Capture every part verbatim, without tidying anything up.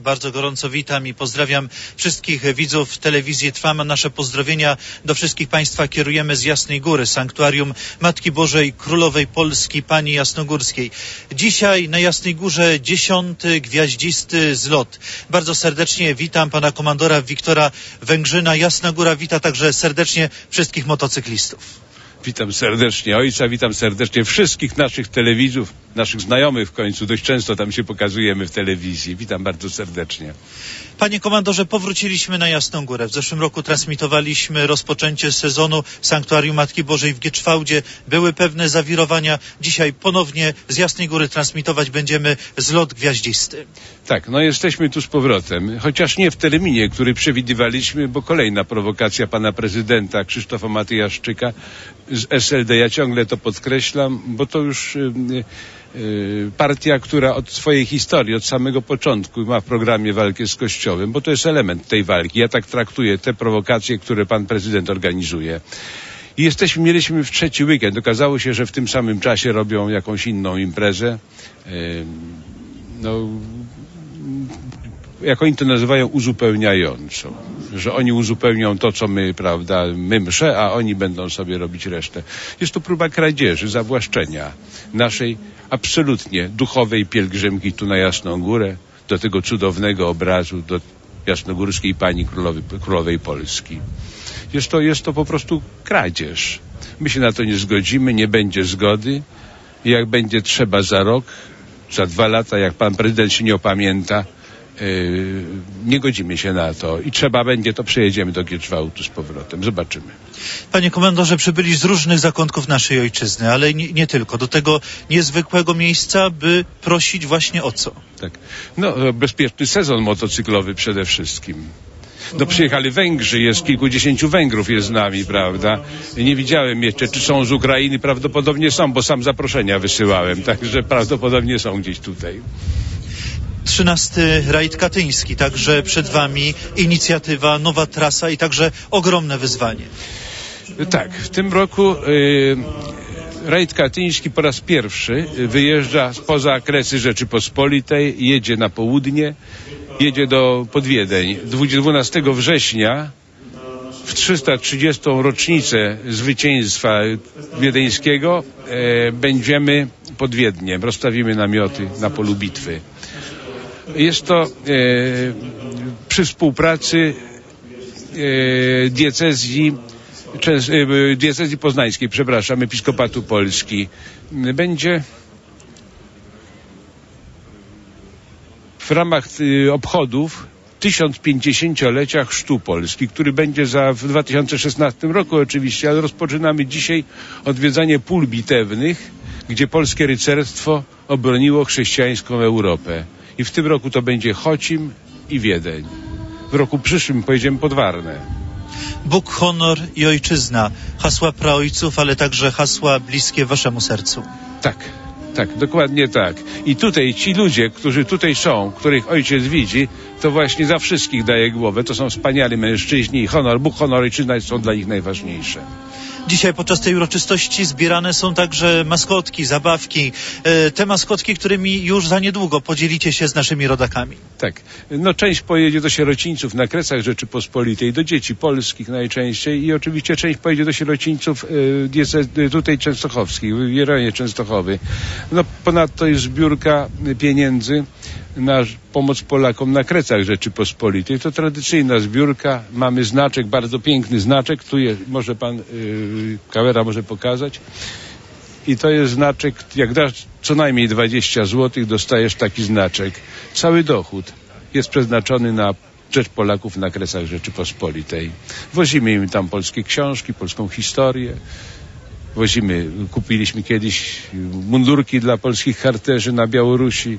Bardzo gorąco witam i pozdrawiam wszystkich widzów telewizji Trwam. Nasze pozdrowienia do wszystkich Państwa kierujemy z Jasnej Góry, Sanktuarium Matki Bożej Królowej Polski Pani Jasnogórskiej. Dzisiaj na Jasnej Górze dziesiąty gwiaździsty zlot. Bardzo serdecznie witam pana komandora Wiktora Węgrzyna. Jasna Góra wita także serdecznie wszystkich motocyklistów. Witam serdecznie ojca, witam serdecznie wszystkich naszych telewidzów, naszych znajomych w końcu. Dość często tam się pokazujemy w telewizji. Witam bardzo serdecznie. Panie komandorze, powróciliśmy na Jasną Górę. W zeszłym roku transmitowaliśmy rozpoczęcie sezonu Sanktuarium Matki Bożej w Gieczwałdzie. Były pewne zawirowania. Dzisiaj ponownie z Jasnej Góry transmitować będziemy zlot gwiaździsty. Tak, no jesteśmy tu z powrotem. Chociaż nie w terminie, który przewidywaliśmy, bo kolejna prowokacja pana prezydenta Krzysztofa Matyjaszczyka z S L D. Ja ciągle to podkreślam, bo to już yy, yy, partia, która od swojej historii, od samego początku ma w programie walkę z Kościołem, bo to jest element tej walki. Ja tak traktuję te prowokacje, które pan prezydent organizuje. I jesteśmy, mieliśmy w trzeci weekend. Okazało się, że w tym samym czasie robią jakąś inną imprezę. Yy, no, jak oni to nazywają, uzupełniającą. Że oni uzupełnią to, co my, prawda, my msze, a oni będą sobie robić resztę. Jest to próba kradzieży, zawłaszczenia naszej absolutnie duchowej pielgrzymki tu na Jasną Górę, do tego cudownego obrazu, do jasnogórskiej Pani Królowej, Królowej Polski. Jest to, jest to po prostu kradzież. My się na to nie zgodzimy, nie będzie zgody. I jak będzie trzeba za rok, za dwa lata, jak pan prezydent się nie opamięta, Yy, nie godzimy się na to i trzeba będzie, to przejedziemy do Gieczwałdu z powrotem. Zobaczymy. Panie komandorze, przybyli z różnych zakątków naszej ojczyzny, ale nie, nie tylko. Do tego niezwykłego miejsca, by prosić właśnie o co? Tak. No, bezpieczny sezon motocyklowy przede wszystkim. No, przyjechali Węgrzy, jest kilkudziesięciu Węgrów jest z nami, prawda? Nie widziałem jeszcze, czy są z Ukrainy, prawdopodobnie są, bo sam zaproszenia wysyłałem, także prawdopodobnie są gdzieś tutaj. trzynasty rajd katyński, także przed wami inicjatywa, nowa trasa i także ogromne wyzwanie. Tak, w tym roku y, rajd katyński po raz pierwszy wyjeżdża spoza Kresy Rzeczypospolitej, jedzie na południe, jedzie do pod Wiedeń. dwunastego września w trzysta trzydziestą rocznicę zwycięstwa wiedeńskiego e, będziemy pod Wiedniem, rozstawimy namioty na polu bitwy. Jest to e, przy współpracy e, diecezji, częs, e, diecezji poznańskiej, przepraszam, Episkopatu Polski. Będzie w ramach e, obchodów tysiąc pięćdziesięciolecia chrztu Polski, który będzie za, w dwa tysiące szesnastym roku oczywiście, ale rozpoczynamy dzisiaj odwiedzanie pól bitewnych, gdzie polskie rycerstwo obroniło chrześcijańską Europę. I w tym roku to będzie Chocim i Wiedeń. W roku przyszłym pojedziemy pod Warnę. Bóg, honor i ojczyzna. Hasła praojców, ale także hasła bliskie waszemu sercu. Tak, tak, dokładnie tak. I tutaj ci ludzie, którzy tutaj są, których ojciec widzi, to właśnie za wszystkich daje głowę. To są wspaniali mężczyźni i honor, Bóg, honor i ojczyzna są dla nich najważniejsze. Dzisiaj podczas tej uroczystości zbierane są także maskotki, zabawki. Te maskotki, którymi już za niedługo podzielicie się z naszymi rodakami. Tak. No część pojedzie do sierocińców na Kresach Rzeczypospolitej, do dzieci polskich najczęściej i oczywiście część pojedzie do sierocińców y, tutaj częstochowskich, w rejonie Częstochowy. No ponadto jest zbiórka pieniędzy na pomoc Polakom na Kresach Rzeczypospolitej. To tradycyjna zbiórka. Mamy znaczek, bardzo piękny znaczek. Tu jest, może pan yy, kamera może pokazać. I to jest znaczek, jak dasz co najmniej dwadzieścia złotych, dostajesz taki znaczek. Cały dochód jest przeznaczony na rzecz Polaków na Kresach Rzeczypospolitej. Wozimy im tam polskie książki, polską historię. Wozimy, kupiliśmy kiedyś mundurki dla polskich harcerzy na Białorusi.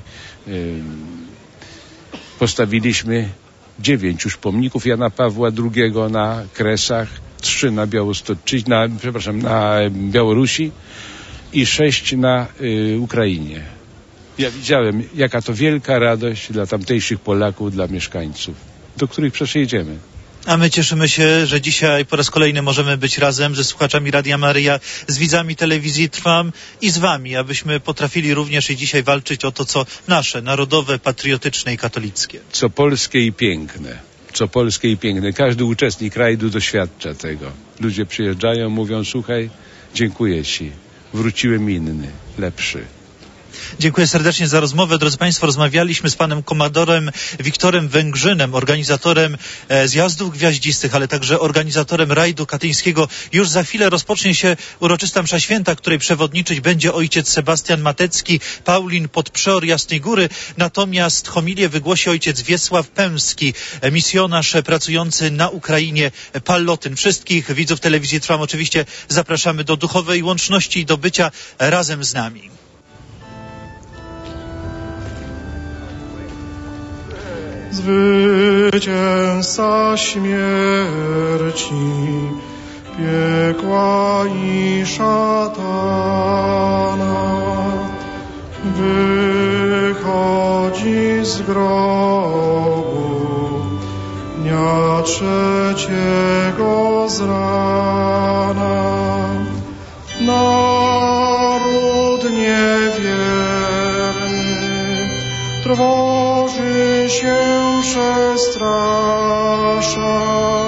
Postawiliśmy dziewięć już pomników Jana Pawła drugiego na Kresach, trzy na Białostoczyźnie, na, przepraszam, na Białorusi i sześć na y, Ukrainie. Ja widziałem, jaka to wielka radość dla tamtejszych Polaków, dla mieszkańców, do których przecież jedziemy. A my cieszymy się, że dzisiaj po raz kolejny możemy być razem ze słuchaczami Radia Maryja, z widzami telewizji Trwam i z wami, abyśmy potrafili również i dzisiaj walczyć o to, co nasze, narodowe, patriotyczne i katolickie. Co polskie i piękne. Co polskie i piękne. Każdy uczestnik rajdu doświadcza tego. Ludzie przyjeżdżają, mówią: słuchaj, dziękuję ci, wróciłem inny, lepszy. Dziękuję serdecznie za rozmowę. Drodzy Państwo, rozmawialiśmy z panem komandorem Wiktorem Węgrzynem, organizatorem e, zjazdów gwiaździstych, ale także organizatorem rajdu katyńskiego. Już za chwilę rozpocznie się uroczysta msza święta, której przewodniczyć będzie ojciec Sebastian Matecki, Paulin Podprzeor Jasnej Góry. Natomiast homilię wygłosi ojciec Wiesław Pęski, e, misjonarz e, pracujący na Ukrainie, e, Pallotyn. Wszystkich widzów telewizji Trwam oczywiście zapraszamy do duchowej łączności i do bycia razem z nami. Zwycięzca śmierci, piekła i szatana, wychodzi z grobu dnia trzeciego z rana. Naród niewierny trwoży się, przestrasza,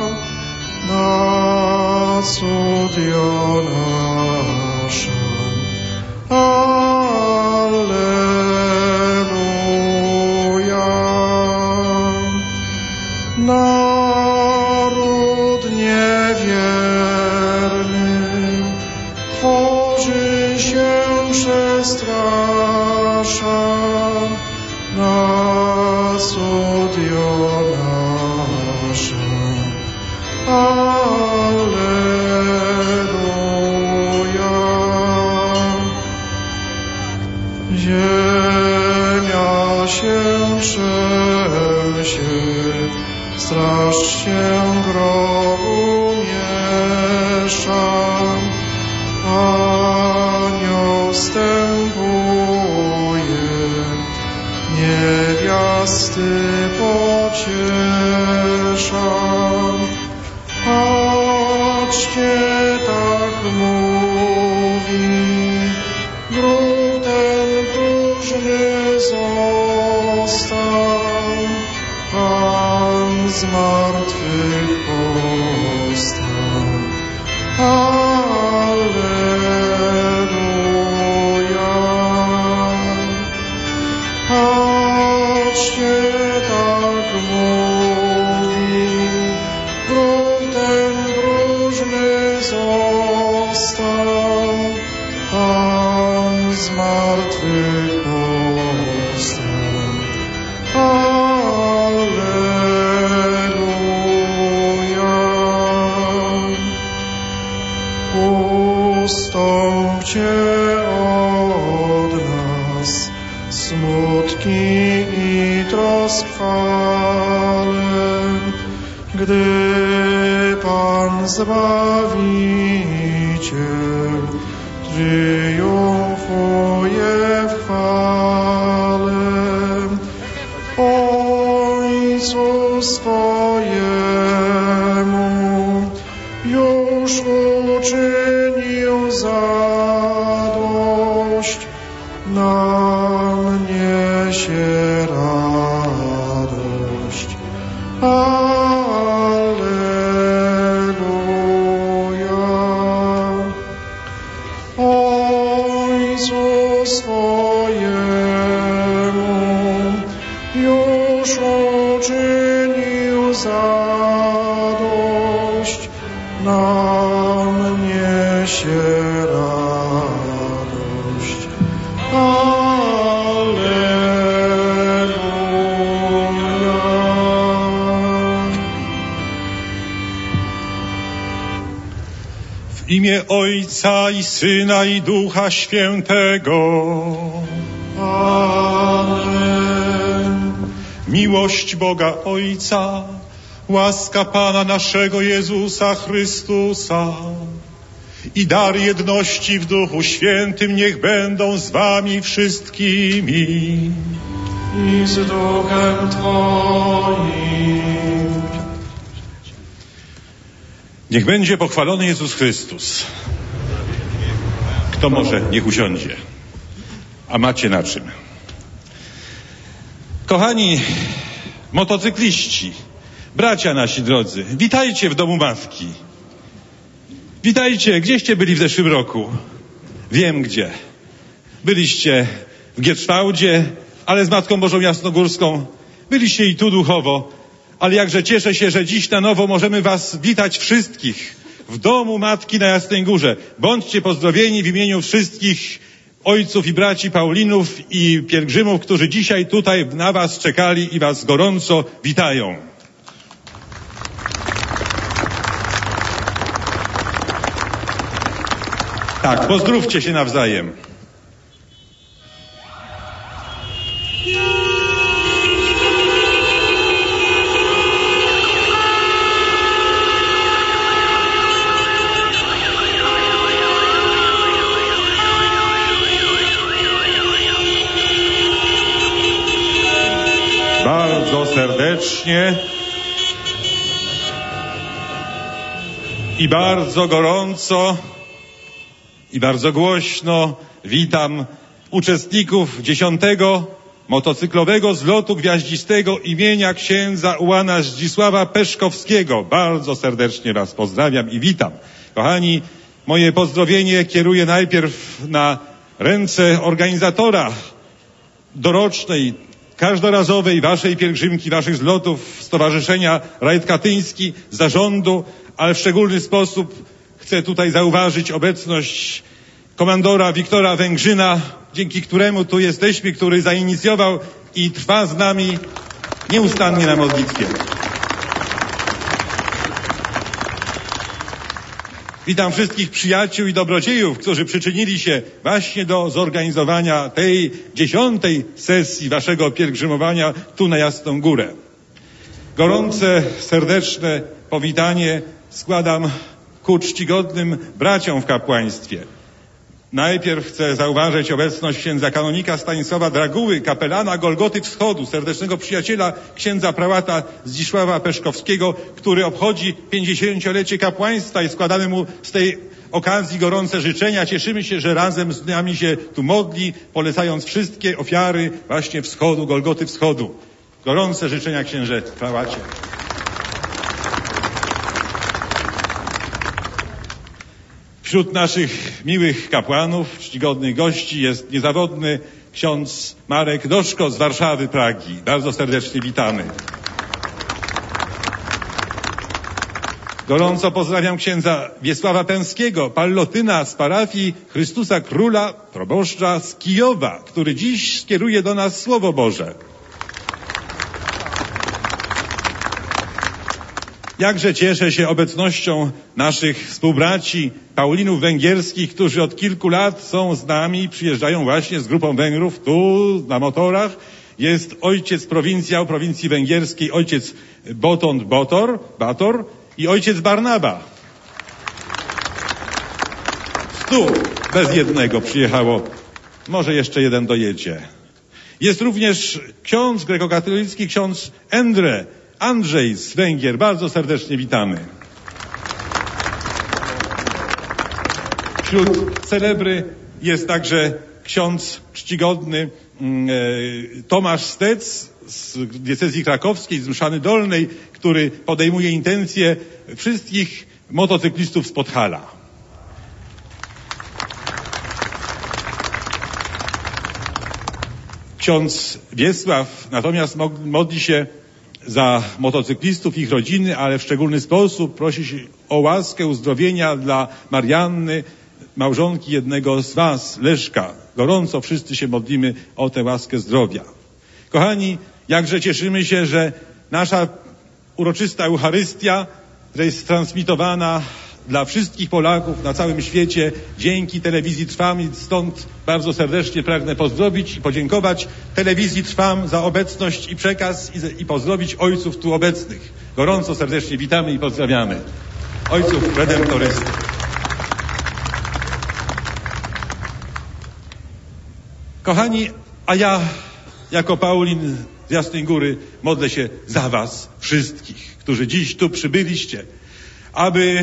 na cud Jonasza. Alleluja. Naród niewierny tworzy się, przestrasza, na cud Jonasza. Alleluja. Ziemia się trzęsie, straż się grobu miesza, anioł wstępuje, niewiasty pociesza. Patrzcie, tak mówi, grób ten próżny został, Pan z martwych powstał. Alleluja. Patrzcie, tak mówi, grób ten próżny został, Pan z martwych powstał. Alleluja. Ustąpcie od nas smutki i troskwale, gdy Pan Zbawiciel triumfuje w chwale. Ojcu swojemu już uczynił zadość, nam niesie radość. Alleluja. Ojcu swojemu już uczynił zadość, nam niesie radość. Alleluja. W imię Ojca i Syna i Ducha Świętego. Amen. Miłość Boga Ojca, łaska Pana naszego Jezusa Chrystusa i dar jedności w Duchu Świętym niech będą z wami wszystkimi. I z duchem Twoim. Niech będzie pochwalony Jezus Chrystus. Kto może, niech usiądzie. A macie na czym. Kochani motocykliści, bracia nasi drodzy, witajcie w domu matki. Witajcie, gdzieście byli w zeszłym roku? Wiem gdzie. Byliście w Gierczwałdzie, ale z Matką Bożą Jasnogórską. Byliście i tu duchowo, ale jakże cieszę się, że dziś na nowo możemy was witać wszystkich w domu Matki na Jasnej Górze. Bądźcie pozdrowieni w imieniu wszystkich ojców i braci Paulinów i pielgrzymów, którzy dzisiaj tutaj na was czekali i was gorąco witają. Tak, pozdrówcie się nawzajem. Bardzo serdecznie i bardzo gorąco i bardzo głośno witam uczestników dziesiątego motocyklowego zlotu gwiaździstego imienia księdza ułana Zdzisława Peszkowskiego. Bardzo serdecznie was pozdrawiam i witam. Kochani, moje pozdrowienie kieruję najpierw na ręce organizatora dorocznej, każdorazowej waszej pielgrzymki, waszych zlotów, Stowarzyszenia Rajd Katyński, zarządu, ale w szczególny sposób chcę tutaj zauważyć obecność komandora Wiktora Węgrzyna, dzięki któremu tu jesteśmy, który zainicjował i trwa z nami nieustannie na modlitwie. Witam wszystkich przyjaciół i dobrodziejów, którzy przyczynili się właśnie do zorganizowania tej dziesiątej sesji waszego pielgrzymowania tu na Jasną Górę. Gorące, serdeczne powitanie składam ku czcigodnym braciom w kapłaństwie. Najpierw chcę zauważyć obecność księdza kanonika Stanisława Draguły, kapelana Golgoty Wschodu, serdecznego przyjaciela księdza prałata Zdzisława Peszkowskiego, który obchodzi pięćdziesięciolecie kapłaństwa i składamy mu z tej okazji gorące życzenia. Cieszymy się, że razem z nami się tu modli, polecając wszystkie ofiary właśnie Wschodu, Golgoty Wschodu. Gorące życzenia, księże prałacie. Wśród naszych miłych kapłanów, czcigodnych gości jest niezawodny ksiądz Marek Doszko z Warszawy, Pragi. Bardzo serdecznie witamy. Gorąco pozdrawiam księdza Wiesława Pęskiego, pallotyna z parafii Chrystusa Króla, proboszcza z Kijowa, który dziś skieruje do nas Słowo Boże. Jakże cieszę się obecnością naszych współbraci Paulinów węgierskich, którzy od kilku lat są z nami, przyjeżdżają właśnie z grupą Węgrów tu na motorach. Jest ojciec prowincjał prowincji węgierskiej, ojciec Botond Botor, Bator i ojciec Barnaba. Stu bez jednego przyjechało, może jeszcze jeden dojedzie. Jest również ksiądz grekokatolicki, ksiądz Endre, Andrzej z Węgier. Bardzo serdecznie witamy. Wśród celebry jest także ksiądz czcigodny e, Tomasz Stec z diecezji krakowskiej, z Mszany Dolnej, który podejmuje intencje wszystkich motocyklistów z Podhala. Ksiądz Wiesław natomiast modli się za motocyklistów, ich rodziny, ale w szczególny sposób prosi się o łaskę uzdrowienia dla Marianny, małżonki jednego z was, Leszka. Gorąco wszyscy się modlimy o tę łaskę zdrowia. Kochani, jakże cieszymy się, że nasza uroczysta Eucharystia, która jest transmitowana dla wszystkich Polaków na całym świecie dzięki telewizji Trwam, i stąd bardzo serdecznie pragnę pozdrowić i podziękować telewizji Trwam za obecność i przekaz i, i pozdrowić ojców tu obecnych. Gorąco serdecznie witamy i pozdrawiamy. Ojców redemptorystów. Kochani, a ja jako Paulin z Jasnej Góry modlę się za was wszystkich, którzy dziś tu przybyliście, aby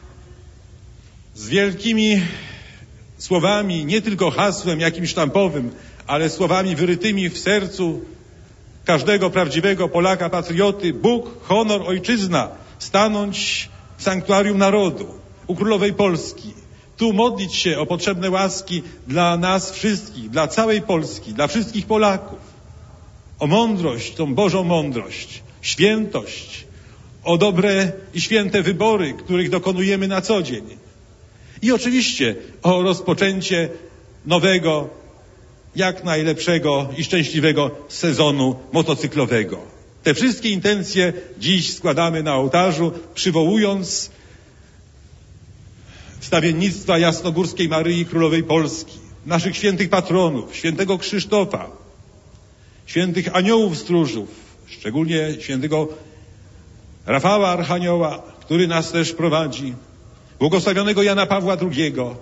z wielkimi słowami, nie tylko hasłem jakimś sztampowym, ale słowami wyrytymi w sercu każdego prawdziwego Polaka, patrioty, Bóg, honor, ojczyzna, stanąć w sanktuarium narodu, u Królowej Polski, tu modlić się o potrzebne łaski dla nas wszystkich, dla całej Polski, dla wszystkich Polaków, o mądrość, tą Bożą mądrość, świętość, o dobre i święte wybory, których dokonujemy na co dzień. I oczywiście o rozpoczęcie nowego, jak najlepszego i szczęśliwego sezonu motocyklowego. Te wszystkie intencje dziś składamy na ołtarzu, przywołując wstawiennictwa Jasnogórskiej Maryi Królowej Polski, naszych świętych patronów, świętego Krzysztofa, świętych aniołów stróżów, szczególnie świętego Rafała Archanioła, który nas też prowadzi, błogosławionego Jana Pawła drugiego,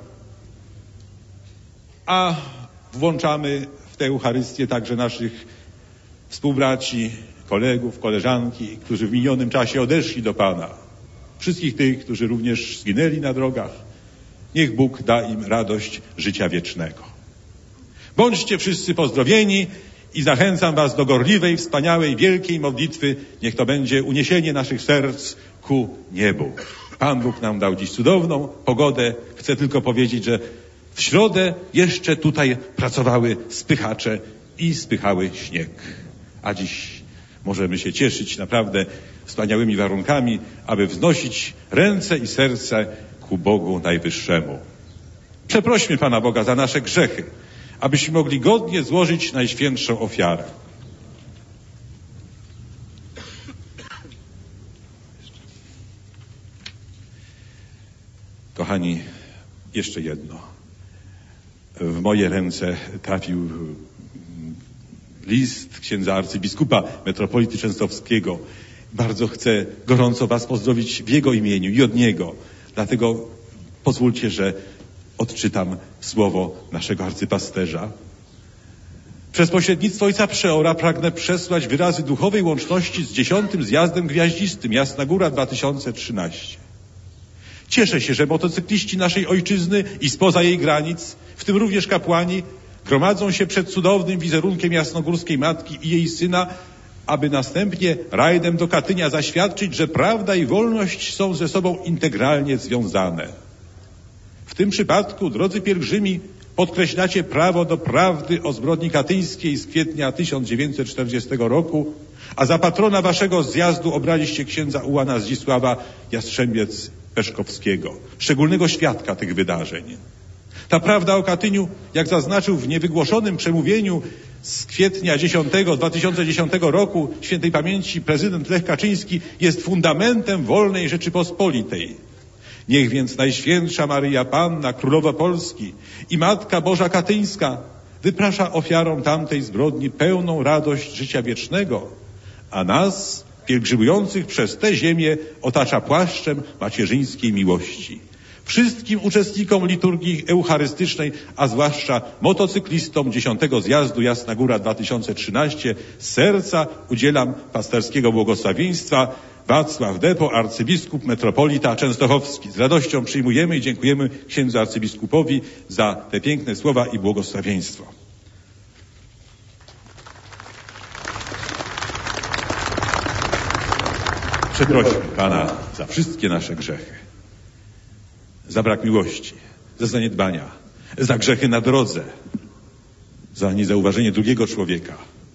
a włączamy w tę Eucharystię także naszych współbraci, kolegów, koleżanki, którzy w minionym czasie odeszli do Pana. Wszystkich tych, którzy również zginęli na drogach. Niech Bóg da im radość życia wiecznego. Bądźcie wszyscy pozdrowieni i zachęcam was do gorliwej, wspaniałej, wielkiej modlitwy. Niech to będzie uniesienie naszych serc ku niebu. Pan Bóg nam dał dziś cudowną pogodę. Chcę tylko powiedzieć, że w środę jeszcze tutaj pracowały spychacze i spychały śnieg. A dziś możemy się cieszyć naprawdę wspaniałymi warunkami, aby wznosić ręce i serce ku Bogu Najwyższemu. Przeprośmy Pana Boga za nasze grzechy, abyśmy mogli godnie złożyć najświętszą ofiarę. Kochani, jeszcze jedno. W moje ręce trafił list księdza arcybiskupa metropolity częstochowskiego. Bardzo chcę gorąco was pozdrowić w jego imieniu i od niego. Dlatego pozwólcie, że odczytam słowo naszego arcypasterza. Przez pośrednictwo ojca przeora pragnę przesłać wyrazy duchowej łączności z dziesiątym zjazdem gwiaździstym Jasna Góra dwa tysiące trzynaście. Cieszę się, że motocykliści naszej ojczyzny i spoza jej granic, w tym również kapłani, gromadzą się przed cudownym wizerunkiem Jasnogórskiej Matki i jej Syna, aby następnie rajdem do Katynia zaświadczyć, że prawda i wolność są ze sobą integralnie związane. W tym przypadku, drodzy pielgrzymi, podkreślacie prawo do prawdy o zbrodni katyńskiej z kwietnia tysiąc dziewięćset czterdziestego roku, a za patrona waszego zjazdu obraliście księdza ułana Zdzisława Jastrzębiec-Peszkowskiego, szczególnego świadka tych wydarzeń. Ta prawda o Katyniu, jak zaznaczył w niewygłoszonym przemówieniu z kwietnia dziesiątego dwa tysiące dziesiątego roku świętej pamięci prezydent Lech Kaczyński, jest fundamentem wolnej Rzeczypospolitej. Niech więc Najświętsza Maryja Panna, Królowa Polski i Matka Boża Katyńska wyprasza ofiarom tamtej zbrodni pełną radość życia wiecznego, a nas, pielgrzymujących przez tę ziemię, otacza płaszczem macierzyńskiej miłości. Wszystkim uczestnikom liturgii eucharystycznej, a zwłaszcza motocyklistom dziesiątego zjazdu Jasna Góra dwa tysiące trzynaście, z serca udzielam pasterskiego błogosławieństwa. Wacław Depo, arcybiskup metropolita częstochowski. Z radością przyjmujemy i dziękujemy księdzu arcybiskupowi za te piękne słowa i błogosławieństwo. Przeprośmy Pana za wszystkie nasze grzechy. Za brak miłości, za zaniedbania, za grzechy na drodze, za niezauważenie drugiego człowieka.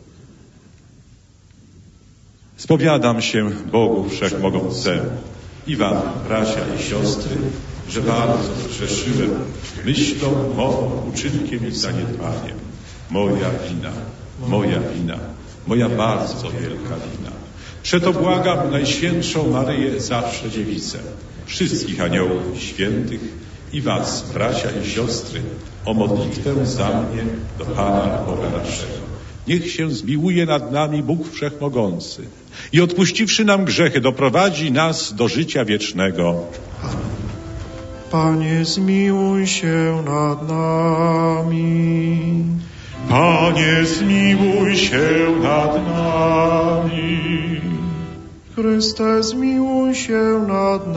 Spowiadam się Bogu Wszechmogącemu i wam, bracia i siostry, że bardzo zgrzeszyłem myślą, mową, uczynkiem i zaniedbaniem. Moja wina, moja wina, moja bardzo wielka wina. Przeto błagam Najświętszą Maryję, zawsze Dziewicę, wszystkich aniołów świętych i was, bracia i siostry, o modlitwę za mnie do Pana Boga naszego. Niech się zmiłuje nad nami Bóg Wszechmogący i odpuściwszy nam grzechy, doprowadzi nas do życia wiecznego. Panie, zmiłuj się nad nami. Panie, zmiłuj się nad nami. Chryste, zmiłuj się nad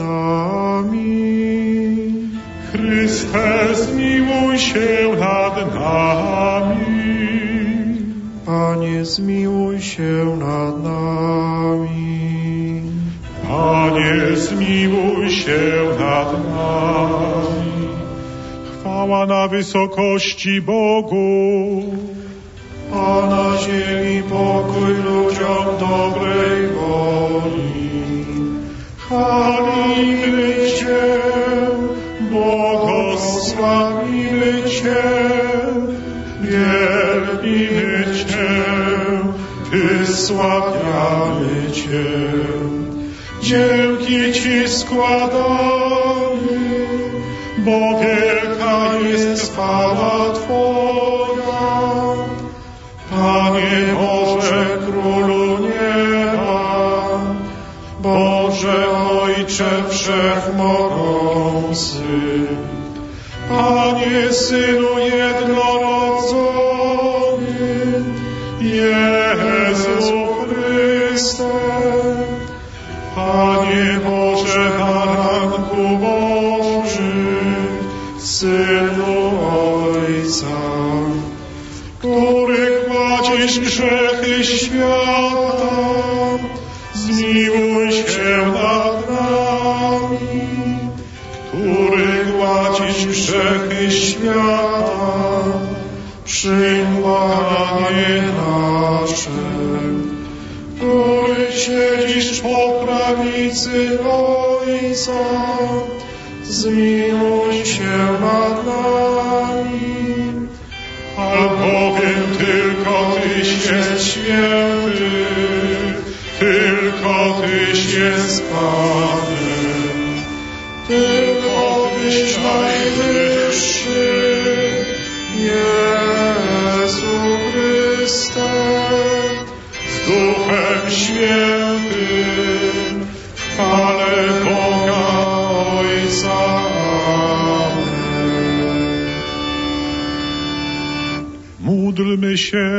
nami. Chryste, zmiłuj się nad nami. Panie, zmiłuj się nad nami. Panie, zmiłuj się nad nami. Chwała na wysokości Bogu, a na ziemi pokój ludziom dobrej woli. Chwalimy Cię, błogosławimy Cię, wielbimy Cię, wysławiamy Cię. Dzięki Ci składamy, bo wielka jest chwała Twoja. Panie Boże, Królu nieba, Boże Ojcze Wszechmogący, Panie Synu jednorodzony, Jezu Chryste, Panie Boże, Baranku Boży, Synu Ojca, który gładzisz grzechy świata, zmiłuj się nad nami. Który gładzisz grzechy świata, przyjm błaganie nasze. Który siedzisz po prawicy Ojca, zmiłuj się nad nami. Albowiem tylko Tyś jest święty, tylko Tyś jest Panem, tylko Tyś najwyższy, Jezu Chryste, z Duchem Świętym, w chwale Boga Ojca. Módlmy się.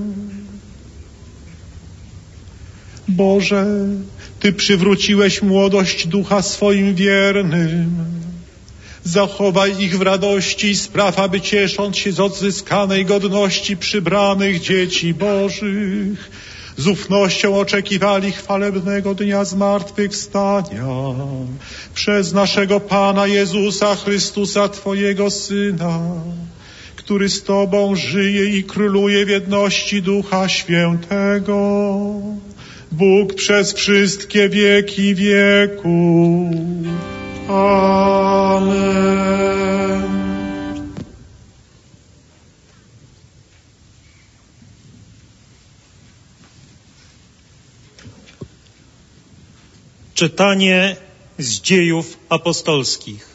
Boże, Ty przywróciłeś młodość ducha swoim wiernym. Zachowaj ich w radości i spraw, aby ciesząc się z odzyskanej godności przybranych dzieci Bożych, z ufnością oczekiwali chwalebnego dnia zmartwychwstania przez naszego Pana Jezusa Chrystusa, Twojego Syna, który z Tobą żyje i króluje w jedności Ducha Świętego, Bóg przez wszystkie wieki wieków. Amen. Czytanie z Dziejów Apostolskich.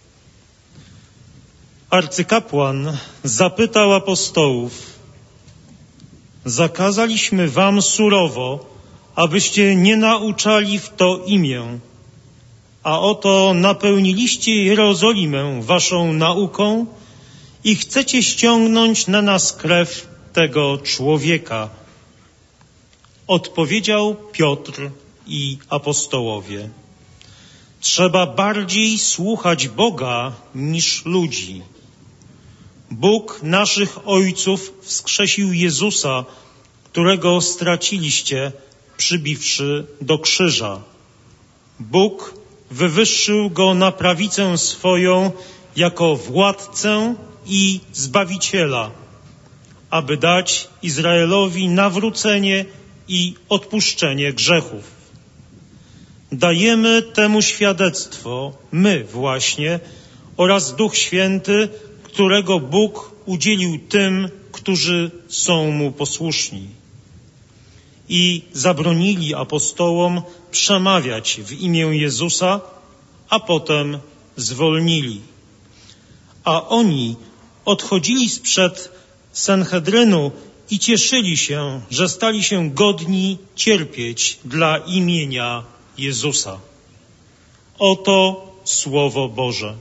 Arcykapłan zapytał apostołów: zakazaliśmy wam surowo, abyście nie nauczali w to imię, a oto napełniliście Jerozolimę waszą nauką i chcecie ściągnąć na nas krew tego człowieka. Odpowiedział Piotr i apostołowie: trzeba bardziej słuchać Boga niż ludzi. Bóg naszych ojców wskrzesił Jezusa, którego straciliście, przybiwszy do krzyża. Bóg wywyższył go na prawicę swoją jako władcę i Zbawiciela, aby dać Izraelowi nawrócenie i odpuszczenie grzechów. Dajemy temu świadectwo my właśnie oraz Duch Święty, którego Bóg udzielił tym, którzy są Mu posłuszni. I zabronili apostołom przemawiać w imię Jezusa, a potem zwolnili. A oni odchodzili sprzed Sanhedrynu i cieszyli się, że stali się godni cierpieć dla imienia Jezusa. Oto Słowo Boże.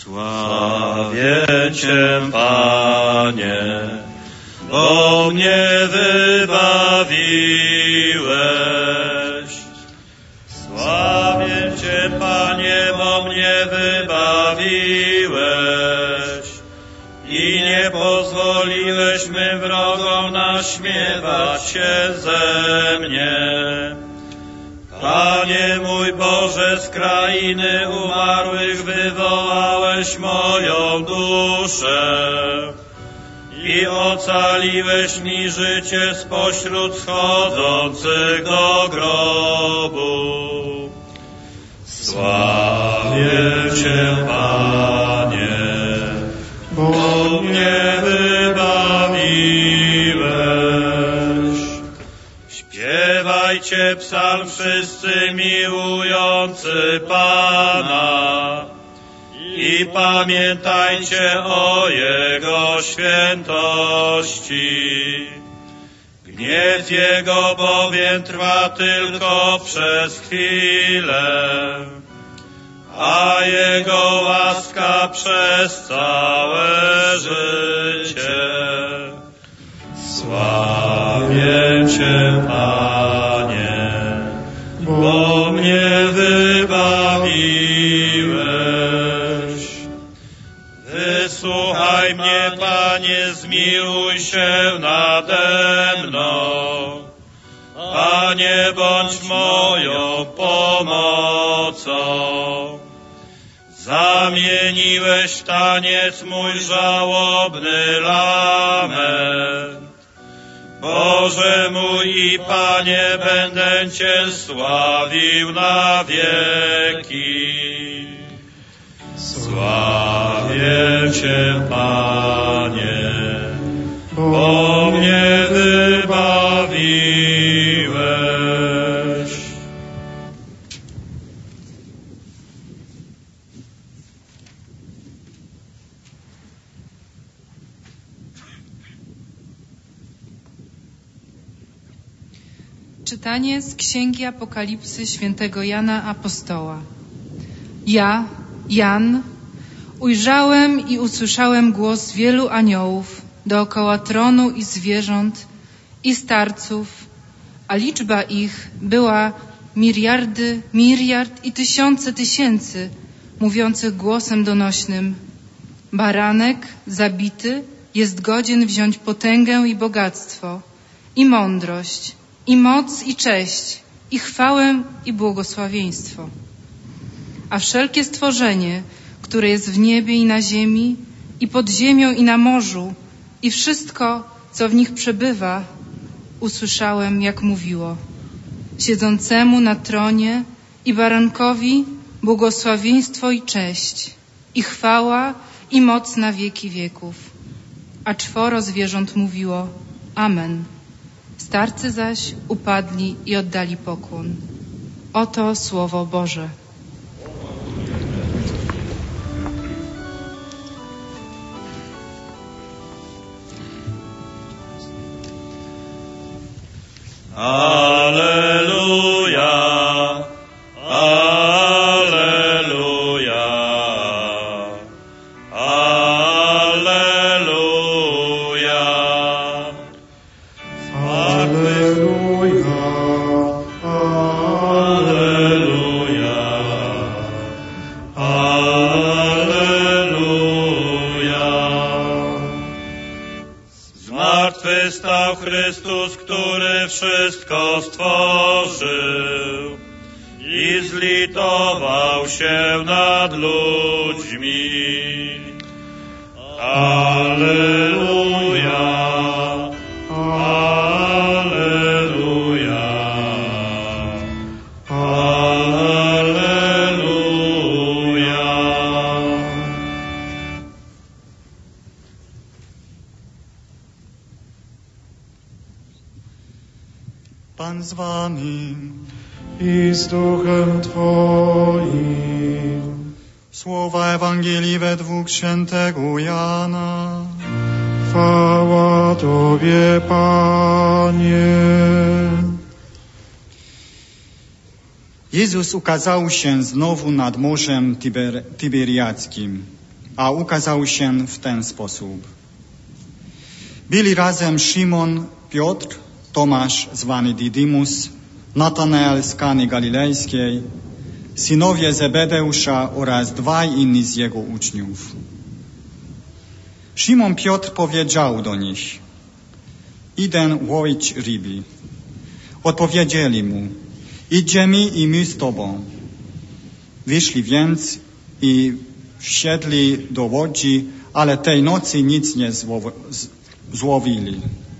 Sławię Cię, Panie, bo mnie wybawiłeś. Sławię Cię, Panie, bo mnie wybawiłeś i nie pozwoliłeś mym wrogom naśmiewać się ze mnie. Panie mój Boże, z krainy umarłych wywołałeś moją duszę i ocaliłeś mi życie spośród schodzących do grobu. Sławię Cię, Panie, bo mnie wybawiłeś. Śpiewajcie psalm wszyscy miłujący Pana i pamiętajcie o Jego świętości. Gniew Jego bowiem trwa tylko przez chwilę, a Jego łaska przez całe życie. Sławię Cię, Panie, bo mnie wybawiłeś. Wysłuchaj mnie, Panie, zmiłuj się nade mną. Panie, bądź moją pomocą. Zamieniłeś w taniec mój żałobny lament. Boże mój i Panie, będę Cię sławił na wieki. Sławię Cię, Panie, bo mnie wybawiłeś. Czytanie z Księgi Apokalipsy świętego Jana Apostoła. Ja, Jan, ujrzałem i usłyszałem głos wielu aniołów dookoła tronu i zwierząt i starców, a liczba ich była miliardy, miliard i tysiące tysięcy, mówiących głosem donośnym: Baranek zabity jest godzien wziąć potęgę i bogactwo, i mądrość, i moc, i cześć, i chwałę, i błogosławieństwo. A wszelkie stworzenie, które jest w niebie i na ziemi, i pod ziemią i na morzu, i wszystko, co w nich przebywa, usłyszałem, jak mówiło: siedzącemu na tronie i barankowi błogosławieństwo i cześć, i chwała, i moc na wieki wieków. A czworo zwierząt mówiło: Amen. Starcy zaś upadli i oddali pokłon. Oto Słowo Boże. Alleluja, alleluja, alleluja. Alleluja, alleluja, alleluja. Zmartwychwstał Chrystus, który wszystko stworzył i zlitował się nad ludźmi. Alleluja, alleluja, alleluja. Pan z wami I z duchem Twoim. Słowa Ewangelii według świętego Jana. Chwała Tobie, Panie. Jezus ukazał się znowu nad Morzem Tiber, Tiberiackim. a ukazał się w ten sposób. Byli razem Szymon, Piotr, Tomasz zwany Didymus, Natanael z Kany Galilejskiej, synowie Zebedeusza oraz dwaj inni z jego uczniów. Szymon Piotr powiedział do nich: idę łowić ryby. Odpowiedzieli mu: idziemy i my z tobą. Wyszli więc i wsiedli do łodzi, ale tej nocy nic nie złowili.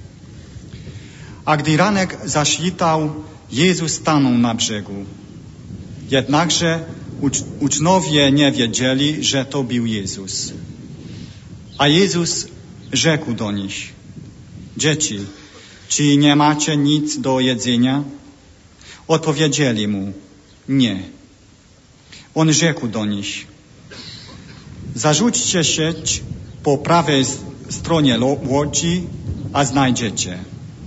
A gdy ranek zaświtał, Jezus stanął na brzegu. Jednakże ucz- uczniowie nie wiedzieli, że to był Jezus. A Jezus rzekł do nich: dzieci, czy nie macie nic do jedzenia? Odpowiedzieli mu: nie. On rzekł do nich: zarzućcie sieć po prawej stronie łodzi, a znajdziecie.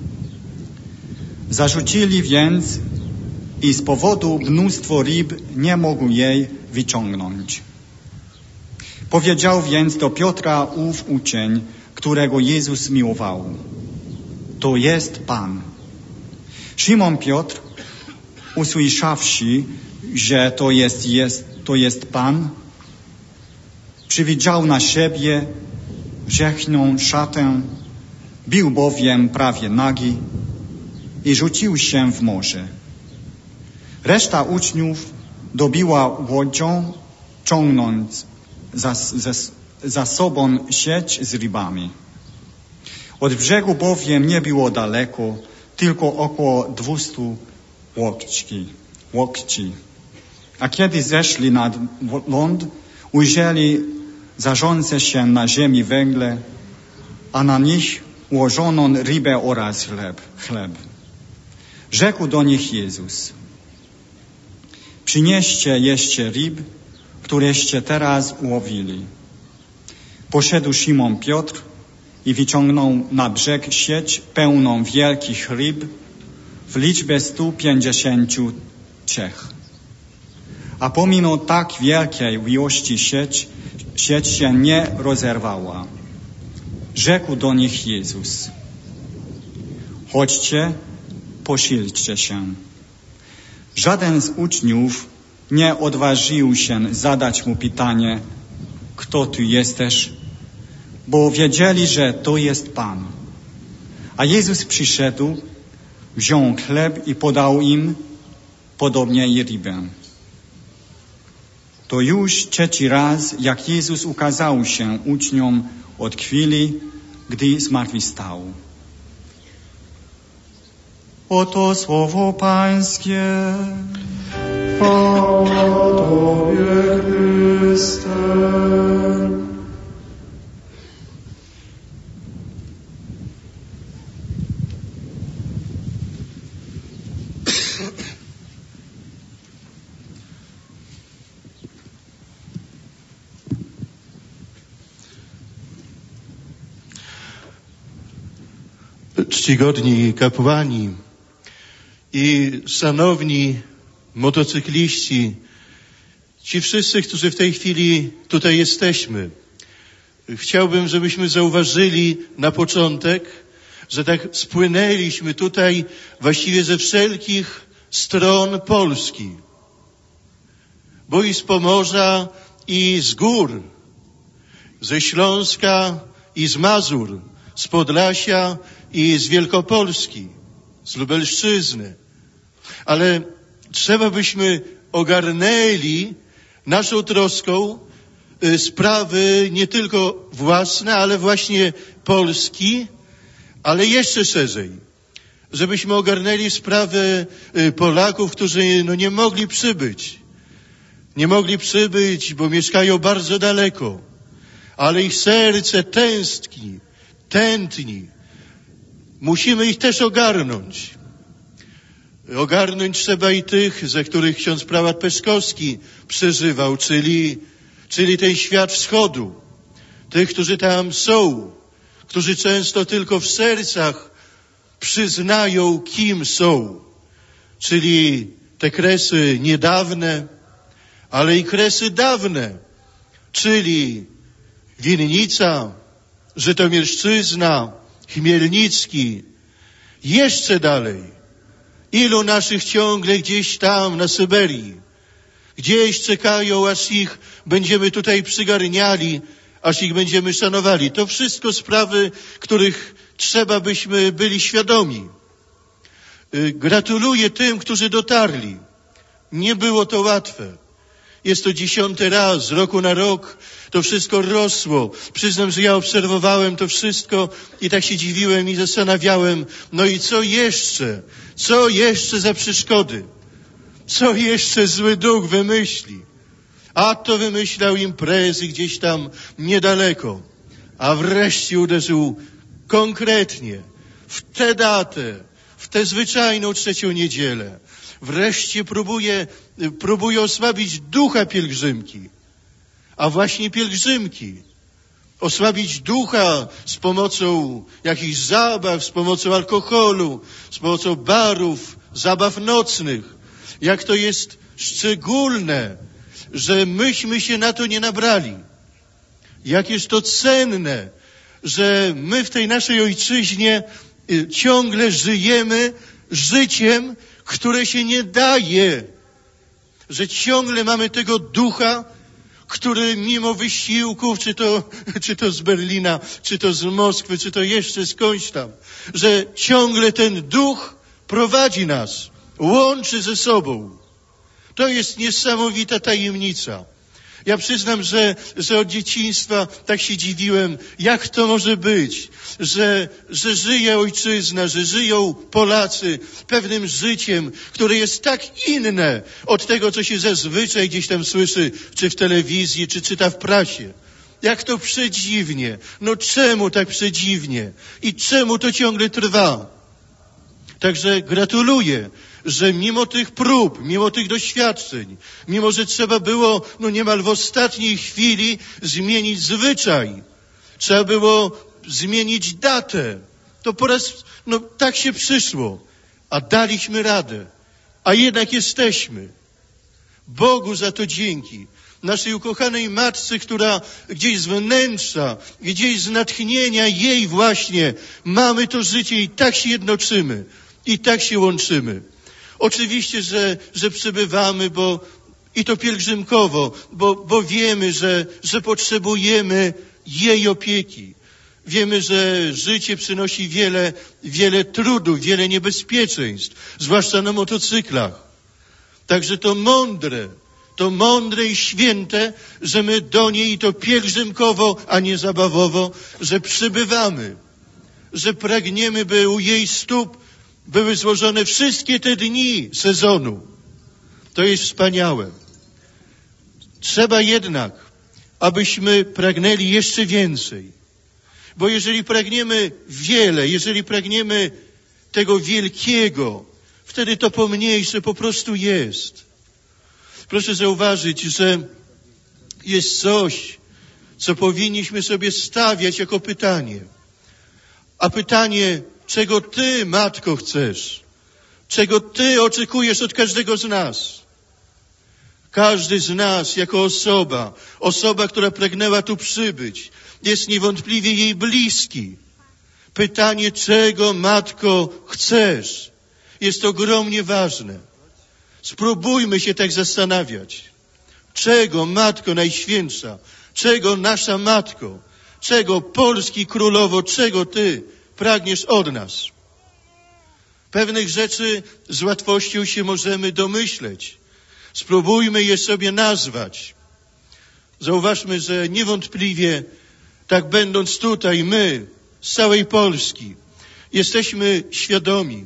Zarzucili więc i z powodu mnóstwa ryb nie mogł jej wyciągnąć. Powiedział więc do Piotra ów uczeń, którego Jezus miłował: to jest Pan. Szymon Piotr, usłyszawszy, że to jest, jest, to jest Pan, przywidział na siebie wrzechną szatę, był bowiem prawie nagi i rzucił się w morze. Reszta uczniów dobiła łodzią, ciągnąc za, za, za sobą sieć z rybami. Od brzegu bowiem nie było daleko, tylko około dwustu łokci. łokci. A kiedy zeszli nad ląd, ujrzeli zarządze się na ziemi węgle, a na nich ułożoną rybę oraz chleb. chleb. Rzekł do nich Jezus: przynieście jeszcze ryb, któreście teraz ułowili. Poszedł Szymon Piotr i wyciągnął na brzeg sieć pełną wielkich ryb w liczbie stu pięćdziesięciu trzech. A pomimo tak wielkiej ilości sieć, sieć się nie rozerwała. Rzekł do nich Jezus: chodźcie, posilcie się. Żaden z uczniów nie odważył się zadać mu pytanie: kto ty jesteś? Bo wiedzieli, że to jest Pan. A Jezus przyszedł, wziął chleb i podał im, podobnie i rybę. To już trzeci raz, jak Jezus ukazał się uczniom od chwili, gdy zmartwychwstał. Oto słowo Pańskie. Chwała Tobie, Chryste. Czcigodni kapłani i szanowni motocykliści, ci wszyscy, którzy w tej chwili tutaj jesteśmy, chciałbym, żebyśmy zauważyli na początek, że tak spłynęliśmy tutaj właściwie ze wszelkich stron Polski, bo i z Pomorza, i z gór, ze Śląska i z Mazur, z Podlasia i z Wielkopolski, z Lubelszczyzny. Ale trzeba byśmy ogarnęli naszą troską y, sprawy nie tylko własne, ale właśnie Polski, ale jeszcze szerzej. Żebyśmy ogarnęli sprawy y, Polaków, którzy no, nie mogli przybyć. Nie mogli przybyć, bo mieszkają bardzo daleko, ale ich serce tęskni, tętni. Musimy ich też ogarnąć. Ogarnąć trzeba i tych, ze których ksiądz prałat Peszkowski przeżywał, czyli, czyli ten świat wschodu. Tych, którzy tam są, którzy często tylko w sercach przyznają, kim są. Czyli te kresy niedawne, ale i kresy dawne, czyli Winnica, Żytomierszczyzna, Chmielnicki, jeszcze dalej. Ilu naszych ciągle gdzieś tam na Syberii, gdzieś czekają, aż ich będziemy tutaj przygarniali, aż ich będziemy szanowali. To wszystko sprawy, których trzeba byśmy byli świadomi. Gratuluję tym, którzy dotarli. Nie było to łatwe. Jest to dziesiąty raz, z roku na rok to wszystko rosło. Przyznam, że ja obserwowałem to wszystko i tak się dziwiłem i zastanawiałem, no i co jeszcze? Co jeszcze za przeszkody? Co jeszcze zły duch wymyśli? A to wymyślał imprezy gdzieś tam niedaleko. A wreszcie uderzył konkretnie w tę datę, w tę zwyczajną trzecią niedzielę. Wreszcie próbuje, próbuje osłabić ducha pielgrzymki. A właśnie pielgrzymki. Osłabić ducha z pomocą jakichś zabaw, z pomocą alkoholu, z pomocą barów, zabaw nocnych. Jak to jest szczególne, że myśmy się na to nie nabrali. Jak jest to cenne, że my w tej naszej ojczyźnie ciągle żyjemy życiem, które się nie daje. Że ciągle mamy tego ducha, który mimo wysiłków, czy to, czy to z Berlina, czy to z Moskwy, czy to jeszcze skądś tam, że ciągle ten duch prowadzi nas, łączy ze sobą. To jest niesamowita tajemnica. Ja przyznam, że, że od dzieciństwa tak się dziwiłem, jak to może być, że, że żyje ojczyzna, że żyją Polacy pewnym życiem, które jest tak inne od tego, co się zazwyczaj gdzieś tam słyszy, czy w telewizji, czy czyta w prasie. Jak to przedziwnie. No czemu tak przedziwnie? I czemu to ciągle trwa? Także gratuluję, że mimo tych prób, mimo tych doświadczeń, mimo że trzeba było no niemal w ostatniej chwili zmienić zwyczaj, trzeba było zmienić datę, to po raz, no tak się przyszło, a daliśmy radę, a jednak jesteśmy. Bogu za to dzięki. Naszej ukochanej Matce, która gdzieś z wnętrza, gdzieś z natchnienia jej właśnie mamy to życie i tak się jednoczymy, i tak się łączymy. Oczywiście, że, że przybywamy, bo i to pielgrzymkowo, bo, bo wiemy, że, że potrzebujemy jej opieki. Wiemy, że życie przynosi wiele, wiele trudów, wiele niebezpieczeństw, zwłaszcza na motocyklach. Także to mądre, to mądre i święte, że my do niej, i to pielgrzymkowo, a nie zabawowo, że przybywamy, że pragniemy, by u jej stóp były złożone wszystkie te dni sezonu. To jest wspaniałe. Trzeba jednak, abyśmy pragnęli jeszcze więcej. Bo jeżeli pragniemy wiele, jeżeli pragniemy tego wielkiego, wtedy to pomniejsze po prostu jest. Proszę zauważyć, że jest coś, co powinniśmy sobie stawiać jako pytanie. A pytanie, czego Ty, Matko, chcesz? Czego Ty oczekujesz od każdego z nas? Każdy z nas jako osoba, osoba, która pragnęła tu przybyć, jest niewątpliwie jej bliski. Pytanie, czego, Matko, chcesz, jest ogromnie ważne. Spróbujmy się tak zastanawiać. Czego, Matko Najświętsza, czego nasza Matko, czego Polski Królowo, czego Ty pragniesz od nas? Pewnych rzeczy z łatwością się możemy domyśleć. Spróbujmy je sobie nazwać. Zauważmy, że niewątpliwie, tak będąc tutaj, my z całej Polski, jesteśmy świadomi,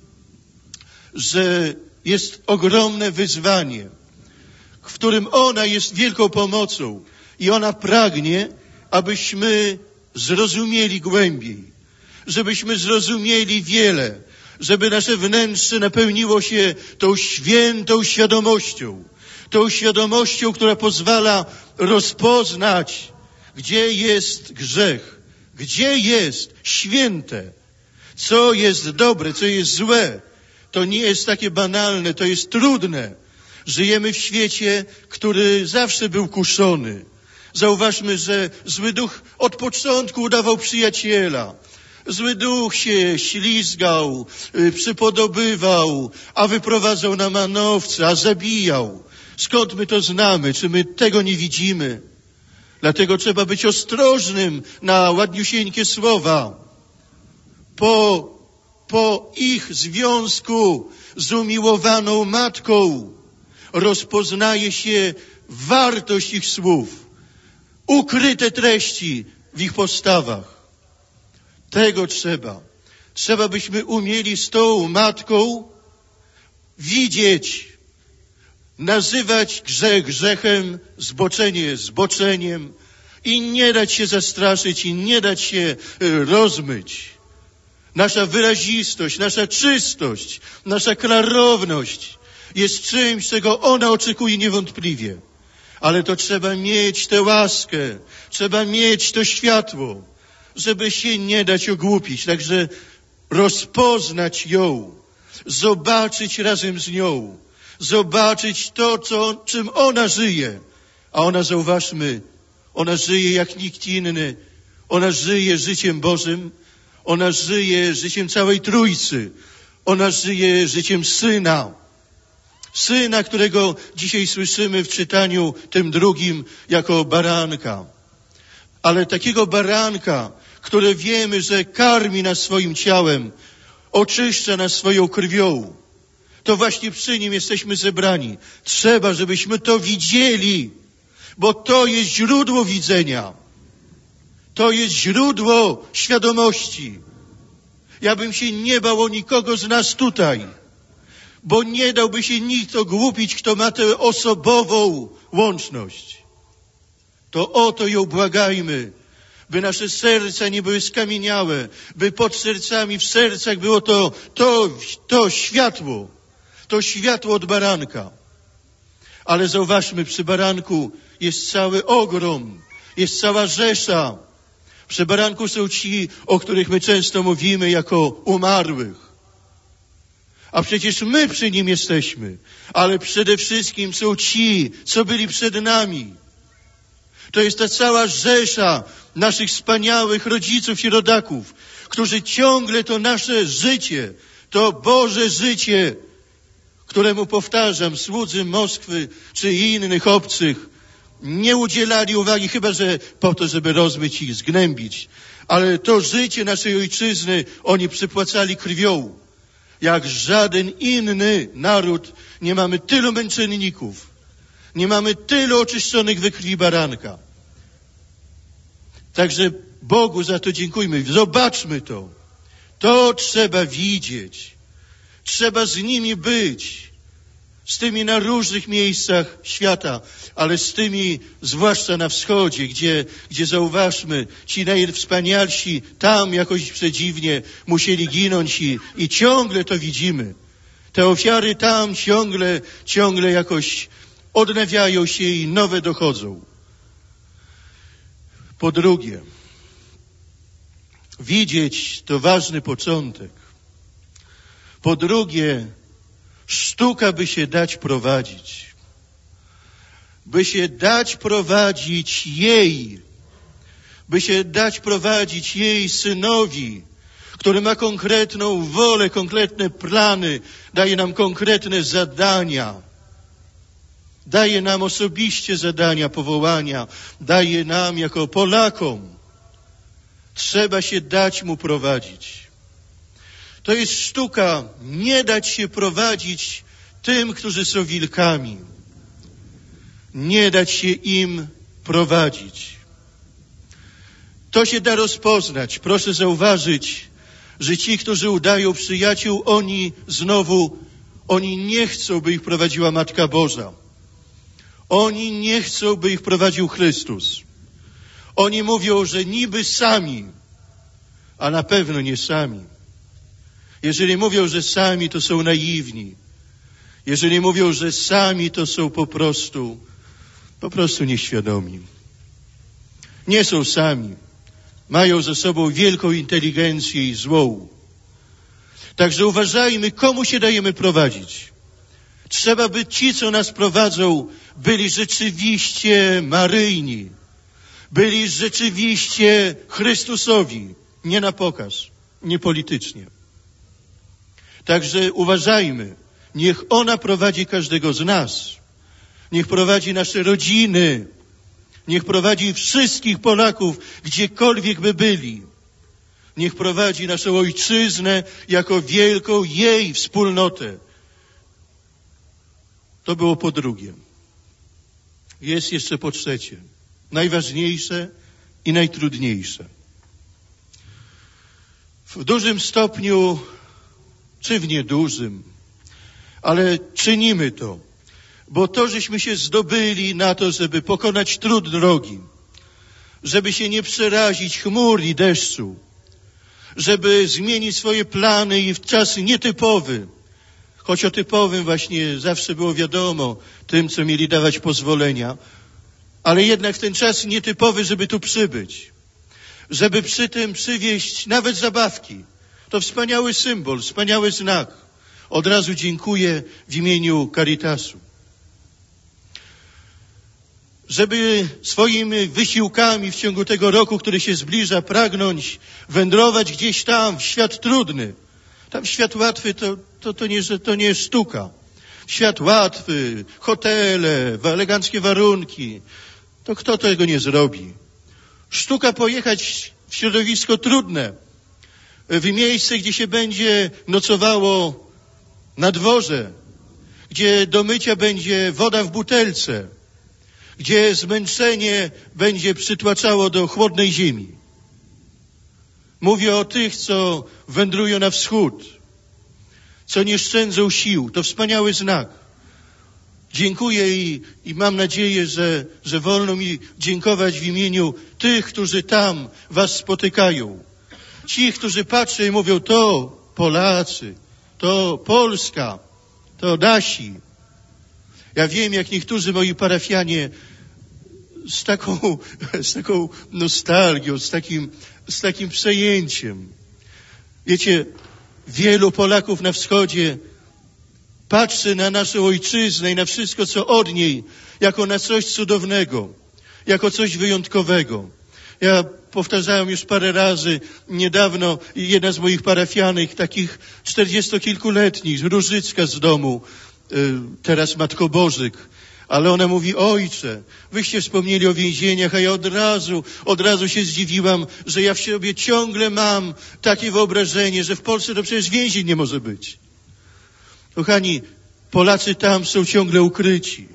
że jest ogromne wyzwanie, w którym ona jest wielką pomocą i ona pragnie, abyśmy zrozumieli głębiej, żebyśmy zrozumieli wiele, żeby nasze wnętrze napełniło się tą świętą świadomością, tą świadomością, która pozwala rozpoznać, gdzie jest grzech, gdzie jest święte, co jest dobre, co jest złe. To nie jest takie banalne, to jest trudne. Żyjemy w świecie, który zawsze był kuszony, Zauważmy, że zły duch od początku udawał przyjaciela. Zły duch się ślizgał, przypodobywał, a wyprowadzał na manowce, a zabijał. Skąd my to znamy? Czy my tego nie widzimy? Dlatego trzeba być ostrożnym na ładniusieńkie słowa. Po, po ich związku z umiłowaną matką rozpoznaje się wartość ich słów, ukryte treści w ich postawach. Tego trzeba. Trzeba, byśmy umieli z tą matką widzieć, nazywać grzech grzechem, zboczenie zboczeniem i nie dać się zastraszyć i nie dać się rozmyć. Nasza wyrazistość, nasza czystość, nasza klarowność jest czymś, czego ona oczekuje niewątpliwie. Ale to trzeba mieć tę łaskę, trzeba mieć to światło, żeby się nie dać ogłupić. Także rozpoznać ją, zobaczyć razem z nią, zobaczyć to, co, czym ona żyje. A ona, zauważmy, ona żyje jak nikt inny. Ona żyje życiem Bożym, ona żyje życiem całej Trójcy, ona żyje życiem Syna. Syna, którego dzisiaj słyszymy w czytaniu tym drugim jako baranka. Ale takiego baranka, które wiemy, że karmi nas swoim ciałem, oczyszcza nas swoją krwią. To właśnie przy nim jesteśmy zebrani. Trzeba, żebyśmy to widzieli, bo to jest źródło widzenia. To jest źródło świadomości. Ja bym się nie bał o nikogo z nas tutaj, bo nie dałby się nikt ogłupić, kto ma tę osobową łączność. To o to ją błagajmy, by nasze serca nie były skamieniałe, by pod sercami, w sercach było to, to, to światło, to światło od baranka. Ale zauważmy, przy baranku jest cały ogrom, jest cała rzesza. Przy baranku są ci, o których my często mówimy jako umarłych. A przecież my przy nim jesteśmy. Ale przede wszystkim są ci, co byli przed nami. To jest ta cała rzesza naszych wspaniałych rodziców i rodaków, którzy ciągle to nasze życie, to Boże życie, któremu, powtarzam, słudzy Moskwy czy innych obcych nie udzielali uwagi, chyba że po to, żeby rozmyć ich, zgnębić. Ale to życie naszej ojczyzny oni przypłacali krwią. Jak żaden inny naród nie mamy tylu męczenników, nie mamy tylu oczyszczonych we krwi baranka. Także Bogu za to dziękujmy. Zobaczmy to. To trzeba widzieć. Trzeba z nimi być. Z tymi na różnych miejscach świata, ale z tymi zwłaszcza na wschodzie, gdzie, gdzie zauważmy, ci najwspanialsi tam jakoś przedziwnie musieli ginąć i, i ciągle to widzimy. Te ofiary tam ciągle, ciągle jakoś odnawiają się i nowe dochodzą. Po drugie, widzieć to ważny początek. Po drugie, sztuka, by się dać prowadzić. By się dać prowadzić jej. By się dać prowadzić jej synowi, który ma konkretną wolę, konkretne plany, daje nam konkretne zadania. Daje nam osobiście zadania, powołania. Daje nam jako Polakom. Trzeba się dać mu prowadzić. To jest sztuka nie dać się prowadzić tym, którzy są wilkami. Nie dać się im prowadzić. To się da rozpoznać. Proszę zauważyć, że ci, którzy udają przyjaciół, oni znowu, oni nie chcą, by ich prowadziła Matka Boża. Oni nie chcą, by ich prowadził Chrystus. Oni mówią, że niby sami, a na pewno nie sami. Jeżeli mówią, że sami, to są naiwni. Jeżeli mówią, że sami, to są po prostu, po prostu nieświadomi. Nie są sami. Mają za sobą wielką inteligencję i złą. Także uważajmy, komu się dajemy prowadzić. Trzeba, by ci, co nas prowadzą, byli rzeczywiście maryjni. byli rzeczywiście Chrystusowi, nie na pokaz, nie politycznie. Także uważajmy, niech ona prowadzi każdego z nas, niech prowadzi nasze rodziny, niech prowadzi wszystkich Polaków, gdziekolwiek by byli. Niech prowadzi naszą ojczyznę jako wielką jej wspólnotę. To było po drugie. Jest jeszcze po trzecie. Najważniejsze i najtrudniejsze. W dużym stopniu, czy w niedużym, ale czynimy to. Bo to, żeśmy się zdobyli na to, żeby pokonać trud drogi, żeby się nie przerazić chmur i deszczu, żeby zmienić swoje plany i w czas nietypowy, choć o typowym właśnie zawsze było wiadomo tym, co mieli dawać pozwolenia, ale jednak w ten czas nietypowy, żeby tu przybyć, żeby przy tym przywieźć nawet zabawki. To wspaniały symbol, wspaniały znak. Od razu dziękuję w imieniu Caritasu. Żeby swoimi wysiłkami w ciągu tego roku, który się zbliża, pragnąć wędrować gdzieś tam w świat trudny. Tam świat łatwy to, to, to, nie, to nie jest sztuka. Świat łatwy, hotele, eleganckie warunki. To kto tego nie zrobi? Sztuka pojechać w środowisko trudne, w miejsce, gdzie się będzie nocowało na dworze, gdzie do mycia będzie woda w butelce, gdzie zmęczenie będzie przytłaczało do chłodnej ziemi. Mówię o tych, co wędrują na wschód, co nie szczędzą sił. To wspaniały znak. Dziękuję i, i mam nadzieję, że, że wolno mi dziękować w imieniu tych, którzy tam was spotykają. Ci, którzy patrzą i mówią, to Polacy, to Polska, to nasi. Ja wiem, jak niektórzy moi parafianie z taką, z taką nostalgią, z takim, z takim przejęciem. Wiecie, wielu Polaków na wschodzie patrzy na naszą ojczyznę i na wszystko, co od niej, jako na coś cudownego, jako coś wyjątkowego. Ja powtarzałem już parę razy niedawno, jedna z moich parafianek, takich czterdziestokilkuletnich, z Różycka z domu, teraz Matko Bożyk, ale ona mówi, ojcze, wyście wspomnieli o więzieniach, a ja od razu, od razu się zdziwiłam, że ja w sobie ciągle mam takie wyobrażenie, że w Polsce to przecież więzień nie może być. Kochani, Polacy tam są ciągle ukryci.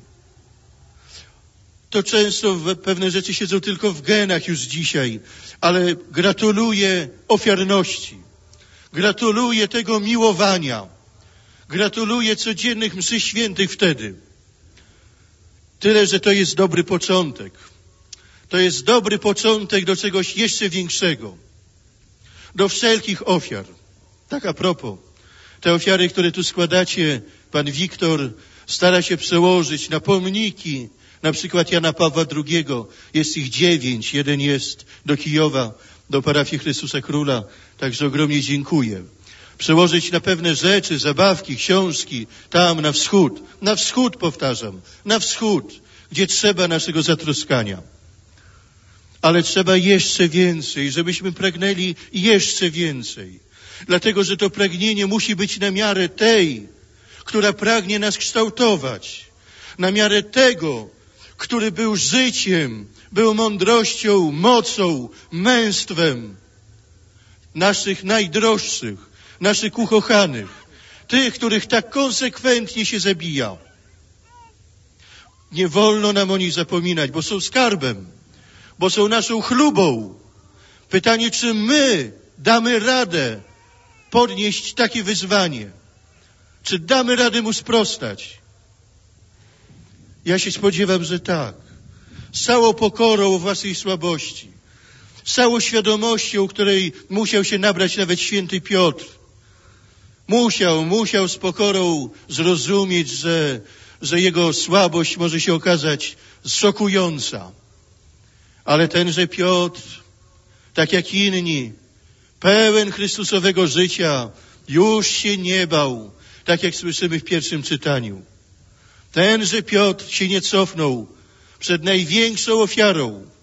To często pewne rzeczy siedzą tylko w genach już dzisiaj, ale gratuluję ofiarności, gratuluję tego miłowania, gratuluję codziennych mszy świętych wtedy. Tyle, że to jest dobry początek. To jest dobry początek do czegoś jeszcze większego. Do wszelkich ofiar. Tak a propos. Te ofiary, które tu składacie, pan Wiktor stara się przełożyć na pomniki, na przykład Jana Pawła drugiego. Jest ich dziewięć. Jeden jest do Kijowa, do parafii Chrystusa Króla. Także ogromnie dziękuję. Przełożyć na pewne rzeczy, zabawki, książki, tam na wschód. Na wschód, powtarzam, na wschód, gdzie trzeba naszego zatroskania. Ale trzeba jeszcze więcej, żebyśmy pragnęli jeszcze więcej. Dlatego, że to pragnienie musi być na miarę tej, która pragnie nas kształtować. Na miarę tego, który był życiem, był mądrością, mocą, męstwem naszych najdroższych, naszych ukochanych, tych, których tak konsekwentnie się zabija. Nie wolno nam o nich zapominać, bo są skarbem, bo są naszą chlubą. Pytanie, czy my damy radę podnieść takie wyzwanie? Czy damy radę mu sprostać? Ja się spodziewam, że tak. Z całą pokorą własnej słabości, z całą świadomością, której musiał się nabrać nawet święty Piotr. Musiał, musiał z pokorą zrozumieć, że, że jego słabość może się okazać szokująca. Ale tenże Piotr, tak jak inni, pełen Chrystusowego życia, już się nie bał, tak jak słyszymy w pierwszym czytaniu. Tenże Piotr się nie cofnął przed największą ofiarą,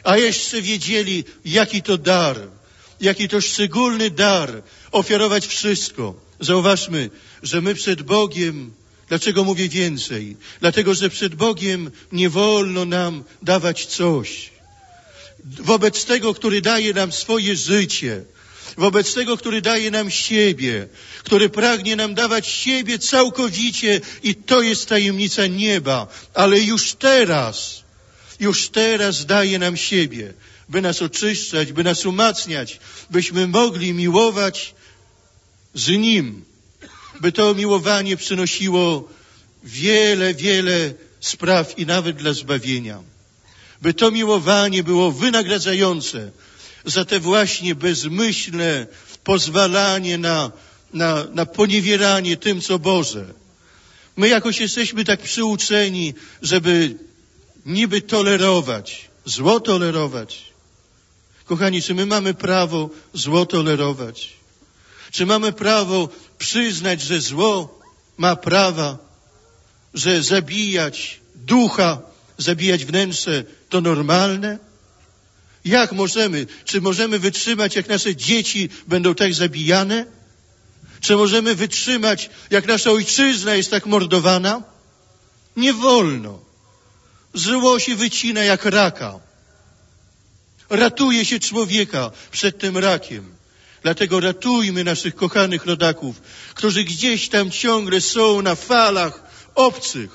a jeszcze wiedzieli, jaki to dar, jaki to szczególny dar, ofiarować wszystko. Zauważmy, że my przed Bogiem, dlaczego mówię więcej? Dlatego, że przed Bogiem nie wolno nam dawać coś. Wobec tego, który daje nam swoje życie, wobec tego, który daje nam siebie, który pragnie nam dawać siebie całkowicie i to jest tajemnica nieba, ale już teraz, już teraz daje nam siebie, by nas oczyszczać, by nas umacniać, byśmy mogli miłować z Nim, by to miłowanie przynosiło wiele, wiele spraw i nawet dla zbawienia. By to miłowanie było wynagradzające za te właśnie bezmyślne pozwalanie na, na, na poniewieranie tym, co Boże. My jakoś jesteśmy tak przyuczeni, żeby niby tolerować, zło tolerować. Kochani, czy my mamy prawo zło tolerować? Czy mamy prawo przyznać, że zło ma prawa, że zabijać ducha, zabijać wnętrze to normalne? Jak możemy? Czy możemy wytrzymać, jak nasze dzieci będą tak zabijane? Czy możemy wytrzymać, jak nasza ojczyzna jest tak mordowana? Nie wolno. Zło się wycina jak raka. Ratuje się człowieka przed tym rakiem. Dlatego ratujmy naszych kochanych rodaków, którzy gdzieś tam ciągle są na falach obcych.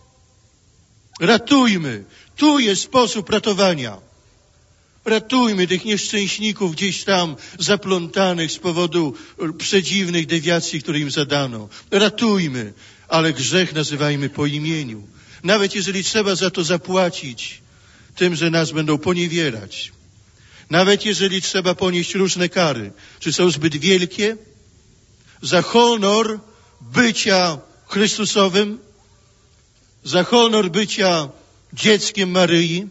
Ratujmy. Tu jest sposób ratowania. Ratujmy tych nieszczęśników gdzieś tam zaplątanych z powodu przedziwnych dewiacji, które im zadano. Ratujmy, ale grzech nazywajmy po imieniu. Nawet jeżeli trzeba za to zapłacić tym, że nas będą poniewierać. Nawet jeżeli trzeba ponieść różne kary. Czy są zbyt wielkie? Za honor bycia Chrystusowym? Za honor bycia dzieckiem Maryi?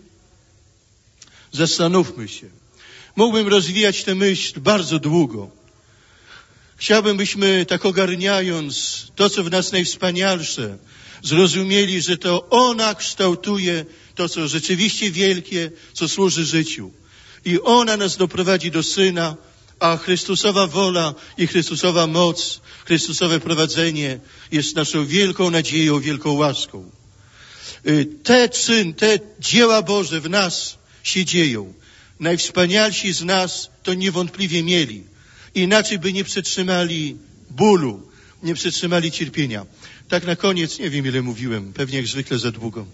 Zastanówmy się. Mógłbym rozwijać tę myśl bardzo długo. Chciałbym, byśmy tak ogarniając to, co w nas najwspanialsze, zrozumieli, że to ona kształtuje to, co rzeczywiście wielkie, co służy życiu. I ona nas doprowadzi do Syna, a Chrystusowa wola i Chrystusowa moc, Chrystusowe prowadzenie jest naszą wielką nadzieją, wielką łaską. Te czyn, te dzieła Boże w nas się dzieją. Najwspanialsi z nas to niewątpliwie mieli. Inaczej by nie przetrzymali bólu, nie przetrzymali cierpienia. Tak na koniec, nie wiem ile mówiłem, pewnie jak zwykle za długo.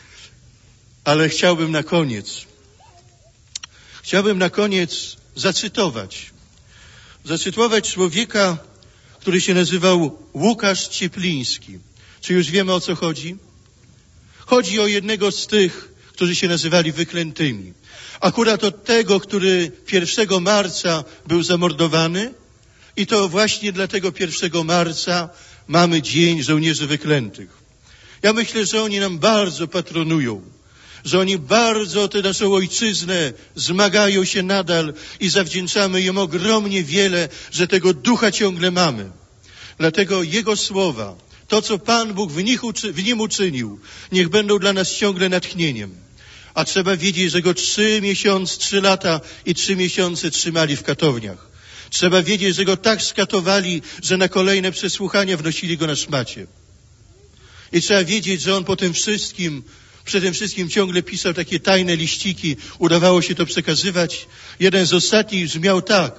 Ale chciałbym na koniec, chciałbym na koniec zacytować. Zacytować człowieka, który się nazywał Łukasz Ciepliński. Czy już wiemy, o co chodzi? Chodzi o jednego z tych, którzy się nazywali wyklętymi. Akurat od tego, który pierwszego marca był zamordowany i to właśnie dlatego pierwszego marca mamy Dzień Żołnierzy Wyklętych. Ja myślę, że oni nam bardzo patronują, że oni bardzo o tę naszą ojczyznę zmagają się nadal i zawdzięczamy im ogromnie wiele, że tego ducha ciągle mamy. Dlatego Jego słowa, to co Pan Bóg w, nich uczy, w nim uczynił, niech będą dla nas ciągle natchnieniem. A trzeba wiedzieć, że go trzy miesiące, trzy lata i trzy miesiące trzymali w katowniach. Trzeba wiedzieć, że go tak skatowali, że na kolejne przesłuchania wnosili go na szmacie. I trzeba wiedzieć, że on po tym wszystkim, przy tym wszystkim ciągle pisał takie tajne liściki. Udawało się to przekazywać. Jeden z ostatnich brzmiał tak.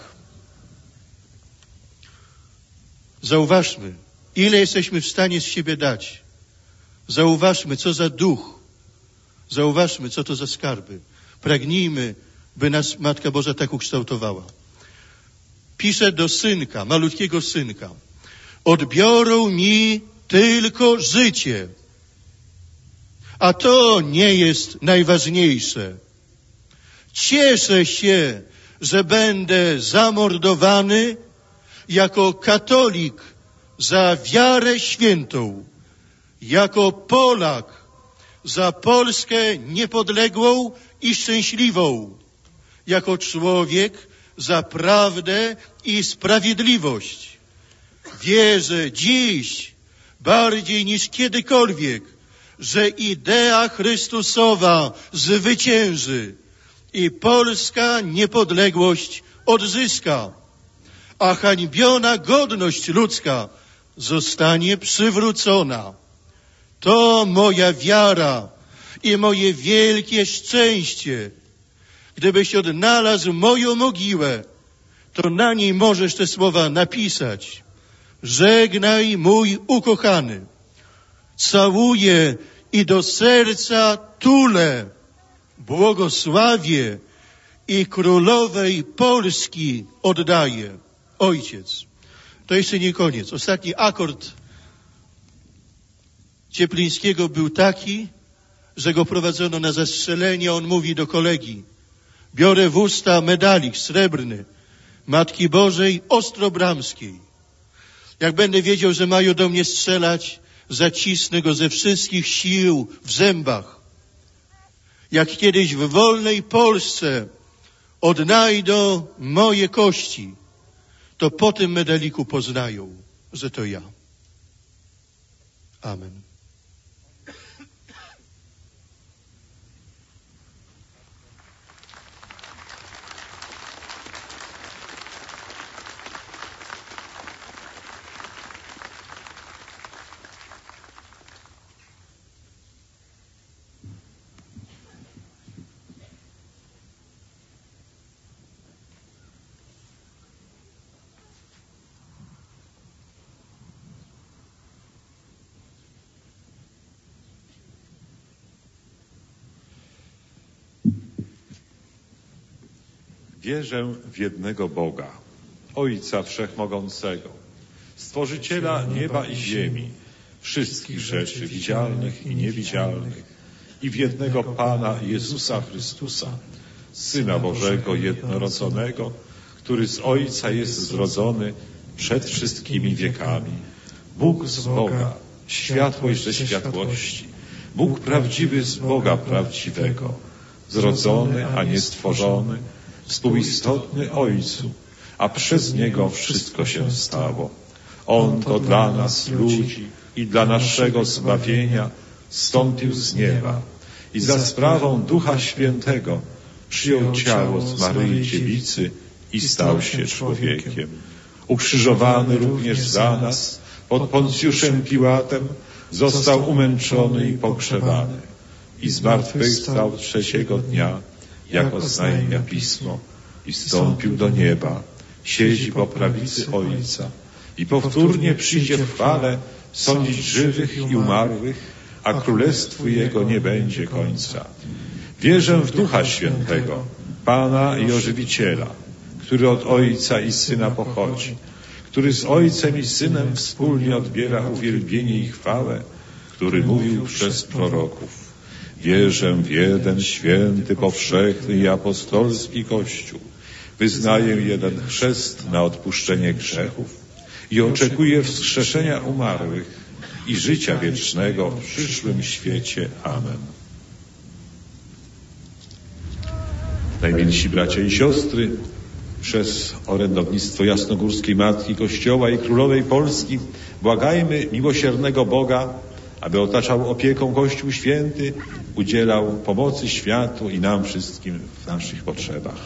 Zauważmy, ile jesteśmy w stanie z siebie dać. Zauważmy, co za duch. Zauważmy, co to za skarby. Pragnijmy, by nas Matka Boża tak ukształtowała. Pisze do synka, malutkiego synka. Odbiorą mi tylko życie. A to nie jest najważniejsze. Cieszę się, że będę zamordowany jako katolik za wiarę świętą, jako Polak za Polskę niepodległą i szczęśliwą, jako człowiek za prawdę i sprawiedliwość. Wierzę dziś bardziej niż kiedykolwiek, że idea Chrystusowa zwycięży i Polska niepodległość odzyska, a hańbiona godność ludzka zostanie przywrócona. To moja wiara i moje wielkie szczęście. Gdybyś odnalazł moją mogiłę, to na niej możesz te słowa napisać. Żegnaj, mój ukochany. Całuję i do serca tulę. Błogosławię i królowej Polski oddaję. Ojciec. To jeszcze nie koniec. Ostatni akord Cieplińskiego był taki, że go prowadzono na zastrzelenie. On mówi do kolegi: biorę w usta medalik srebrny Matki Bożej Ostrobramskiej. Jak będę wiedział, że mają do mnie strzelać, zacisnę go ze wszystkich sił w zębach. Jak kiedyś w wolnej Polsce odnajdą moje kości, to po tym medaliku poznają, że to ja. Amen. Wierzę w jednego Boga, Ojca Wszechmogącego, Stworzyciela nieba i ziemi, wszystkich rzeczy widzialnych i niewidzialnych, i w jednego Pana Jezusa Chrystusa, Syna Bożego jednorodzonego, który z Ojca jest zrodzony przed wszystkimi wiekami. Bóg z Boga, światłość ze światłości, Bóg prawdziwy z Boga prawdziwego, zrodzony, a nie stworzony, współistotny Ojcu, a przez Niego wszystko się stało. On to dla nas, ludzi, i dla naszego zbawienia zstąpił z nieba i za sprawą Ducha Świętego przyjął ciało z Maryi Dziewicy i stał się człowiekiem. Ukrzyżowany również za nas pod Poncjuszem Piłatem, został umęczony i pogrzebany i zmartwychwstał trzeciego dnia, jak oznajmia Pismo, i wstąpił do nieba, siedzi po prawicy Ojca i powtórnie przyjdzie w chwale sądzić żywych i umarłych, a królestwu Jego nie będzie końca. Wierzę w Ducha Świętego, Pana i Ożywiciela, który od Ojca i Syna pochodzi, który z Ojcem i Synem wspólnie odbiera uwielbienie i chwałę, który mówił przez proroków. Wierzę w jeden święty, powszechny i apostolski Kościół. Wyznaję jeden chrzest na odpuszczenie grzechów i oczekuję wskrzeszenia umarłych i życia wiecznego w przyszłym świecie. Amen. Najmilsi bracia i siostry, przez orędownictwo Jasnogórskiej Matki Kościoła i Królowej Polski błagajmy miłosiernego Boga, aby otaczał opieką Kościół Święty, udzielał pomocy światu i nam wszystkim w naszych potrzebach.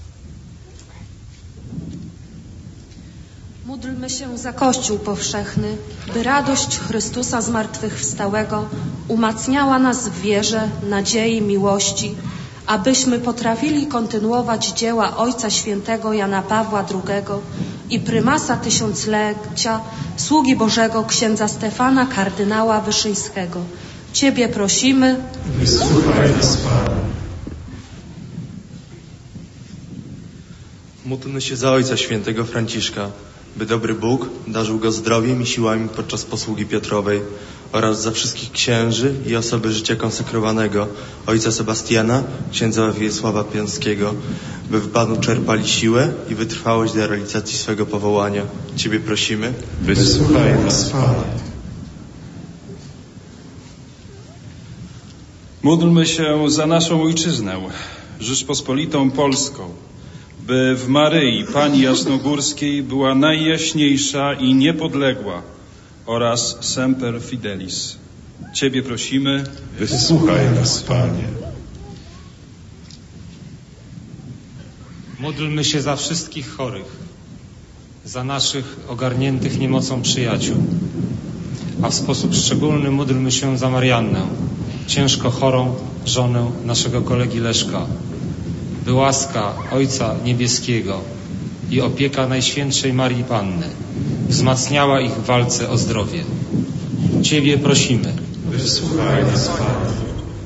Módlmy się za Kościół powszechny, by radość Chrystusa zmartwychwstałego umacniała nas w wierze, nadziei, miłości, abyśmy potrafili kontynuować dzieła Ojca Świętego Jana Pawła drugiego i prymasa tysiąclecia, sługi Bożego księdza Stefana kardynała Wyszyńskiego. Ciebie prosimy, wysłuchaj nas, Panie. Módlmy się za Ojca Świętego Franciszka, by dobry Bóg darzył go zdrowiem i siłami podczas posługi Piotrowej, oraz za wszystkich księży i osoby życia konsekrowanego, ojca Sebastiana, księdza Wiesława Piąskiego, by w Panu czerpali siłę i wytrwałość do realizacji swego powołania. Ciebie prosimy, wysłuchaj nas, Panie. Módlmy się za naszą ojczyznę, Rzeczpospolitą Polską, by w Maryi Pani Jasnogórskiej była najjaśniejsza i niepodległa, oraz Semper Fidelis. Ciebie prosimy, wysłuchaj nas, Panie. Módlmy się za wszystkich chorych, za naszych ogarniętych niemocą przyjaciół, a w sposób szczególny módlmy się za Mariannę, ciężko chorą żonę naszego kolegi Leszka, by łaska Ojca Niebieskiego i opieka Najświętszej Marii Panny wzmacniała ich w walce o zdrowie. Ciebie prosimy. Wysłuchaj nas, Panie.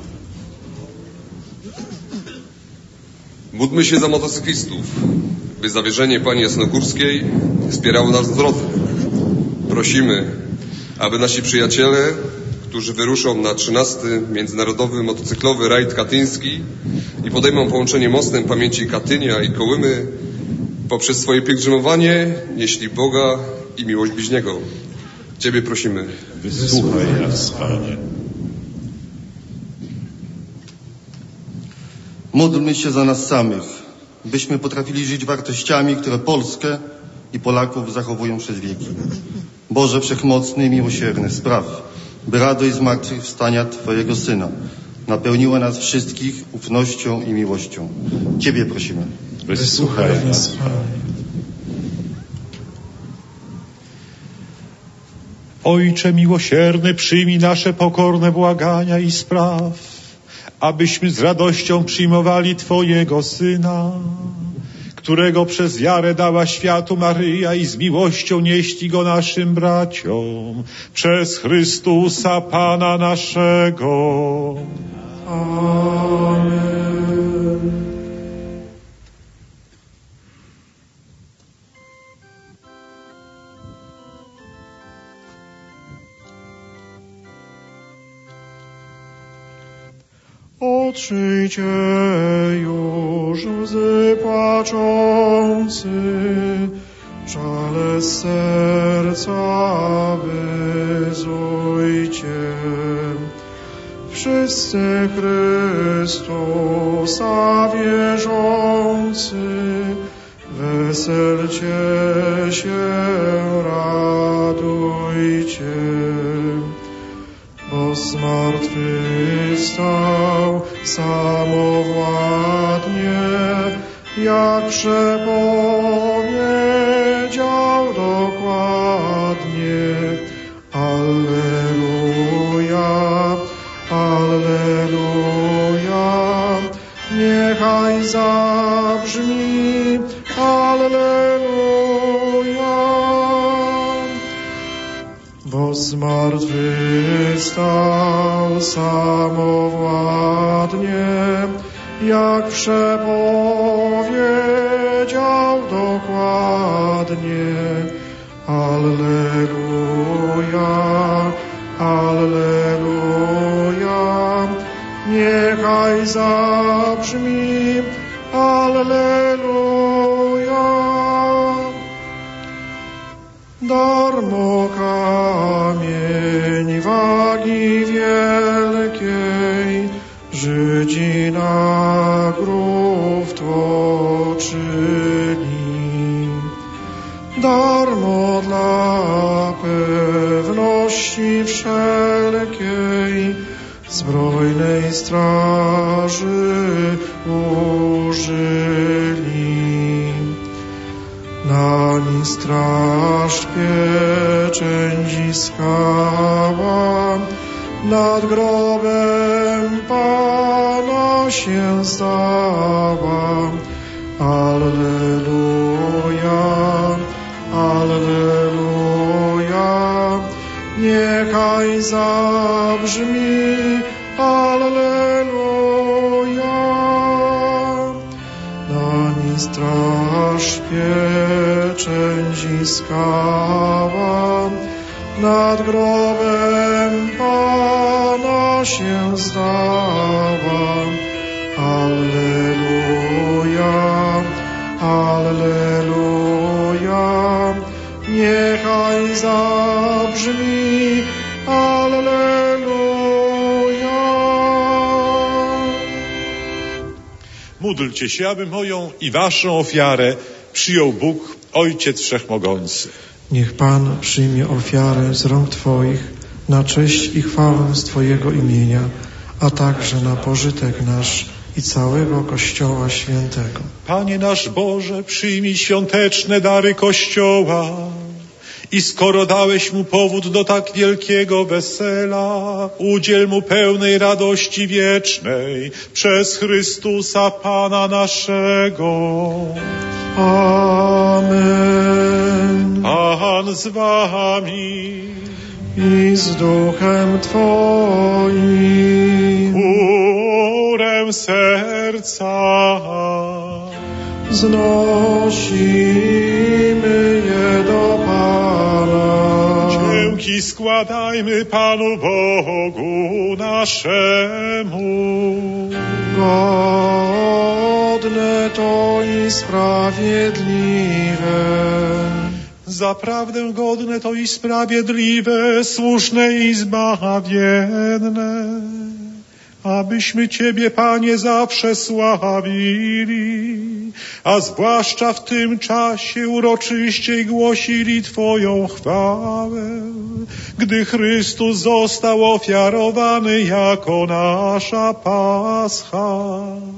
Módlmy się za motocyklistów, by zawierzenie Pani Jasnogórskiej wspierało nas w drodze. Prosimy, aby nasi przyjaciele, którzy wyruszą na trzynasty Międzynarodowy Motocyklowy Rajd Katyński i podejmą połączenie mostem pamięci Katynia i Kołymy, poprzez swoje pielgrzymowanie nieśli Boga i miłość bliźniego. Ciebie prosimy. Wysłuchaj nas, Panie. Módlmy się za nas samych, byśmy potrafili żyć wartościami, które Polskę i Polaków zachowują przez wieki. Boże Wszechmocny i Miłosierny, spraw, by radość zmartwychwstania Twojego Syna napełniła nas wszystkich ufnością i miłością. Ciebie prosimy. Wysłuchaj nas, Panie. Ojcze miłosierny, przyjmij nasze pokorne błagania i spraw, abyśmy z radością przyjmowali Twojego Syna, którego przez wiarę dała światu Maryja i z miłością nieśli Go naszym braciom, przez Chrystusa Pana naszego. Amen. Otrzyjcie już łzy płaczący, żale z serca wyzujcie. Wszyscy Chrystusa wierzący, weselcie się, radujcie. Bo zmartwychwstał samowładnie, jak przepowiedział dokładnie. Alleluja, alleluja, niechaj zabrzmi, alleluja. Bo zmartwychwstał samowładnie, jak przepowiedział dokładnie. Alleluja, alleluja, niechaj zabrzmi, alleluja. Darmo kamień wagi wielkiej Żydzi na grób tłoczyli. Darmo dla pewności wszelkiej zbrojnej straży użyli. Nani straż pieczędziskała, nad grobem Pana się stała. Alleluja, alleluja, niechaj zabrzmi, alleluja. Nani straż pieczędziskała, nad grobem Pana się stała. Alleluja, alleluja, niechaj zabrzmi, alleluja. Módlcie się, aby moją i waszą ofiarę przyjął Bóg, Ojciec Wszechmogący. Niech Pan przyjmie ofiarę z rąk Twoich na cześć i chwałę z Twojego imienia, a także na pożytek nasz i całego Kościoła Świętego. Panie nasz Boże, przyjmij świąteczne dary Kościoła i skoro dałeś mu powód do tak wielkiego wesela, udziel mu pełnej radości wiecznej przez Chrystusa Pana naszego. Amen. Pan z wami i z duchem Twoim. Chórem serca znosimy je do Pana. Dzięki składajmy Panu Bogu naszemu. Godne to i sprawiedliwe. Zaprawdę godne to i sprawiedliwe, słuszne i zbawienne, abyśmy Ciebie, Panie, zawsze sławili, a zwłaszcza w tym czasie uroczyściej głosili Twoją chwałę, gdy Chrystus został ofiarowany jako nasza Pascha.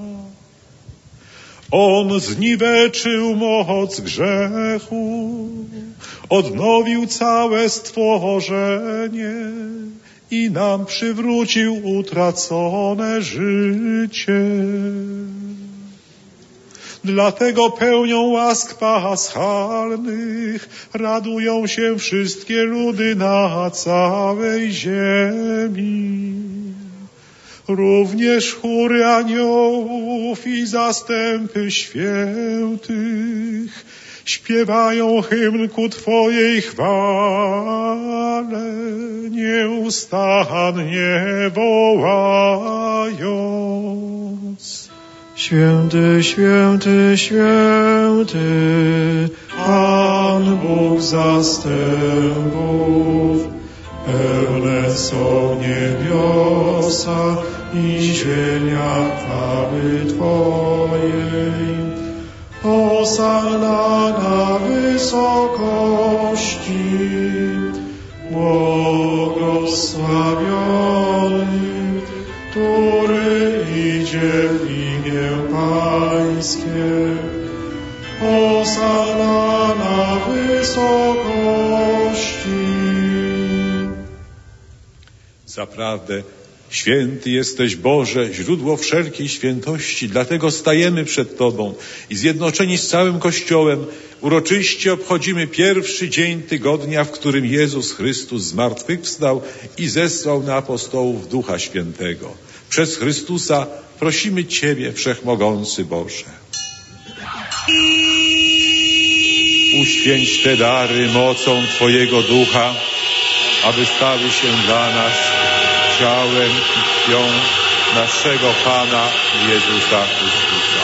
On zniweczył moc grzechu, odnowił całe stworzenie i nam przywrócił utracone życie. Dlatego pełnią łask paschalnych radują się wszystkie ludy na całej ziemi. Również chóry aniołów i zastępy świętych śpiewają hymn ku Twojej chwale, nieustannie wołając. Święty, święty, święty, Pan Bóg zastępów. Pełne są niebiosa i ziemia chwały Twojej. Hosanna na wysokości, błogosławiony, który idzie w imię Pańskie. Hosanna na wysokości. Zaprawdę, święty jesteś Boże, źródło wszelkiej świętości, dlatego stajemy przed Tobą i zjednoczeni z całym Kościołem uroczyście obchodzimy pierwszy dzień tygodnia, w którym Jezus Chrystus zmartwychwstał i zesłał na apostołów Ducha Świętego. Przez Chrystusa prosimy Ciebie, Wszechmogący Boże. Uświęć te dary mocą Twojego Ducha, aby stały się dla nas ciałem i krwią naszego Pana Jezusa Chrystusa.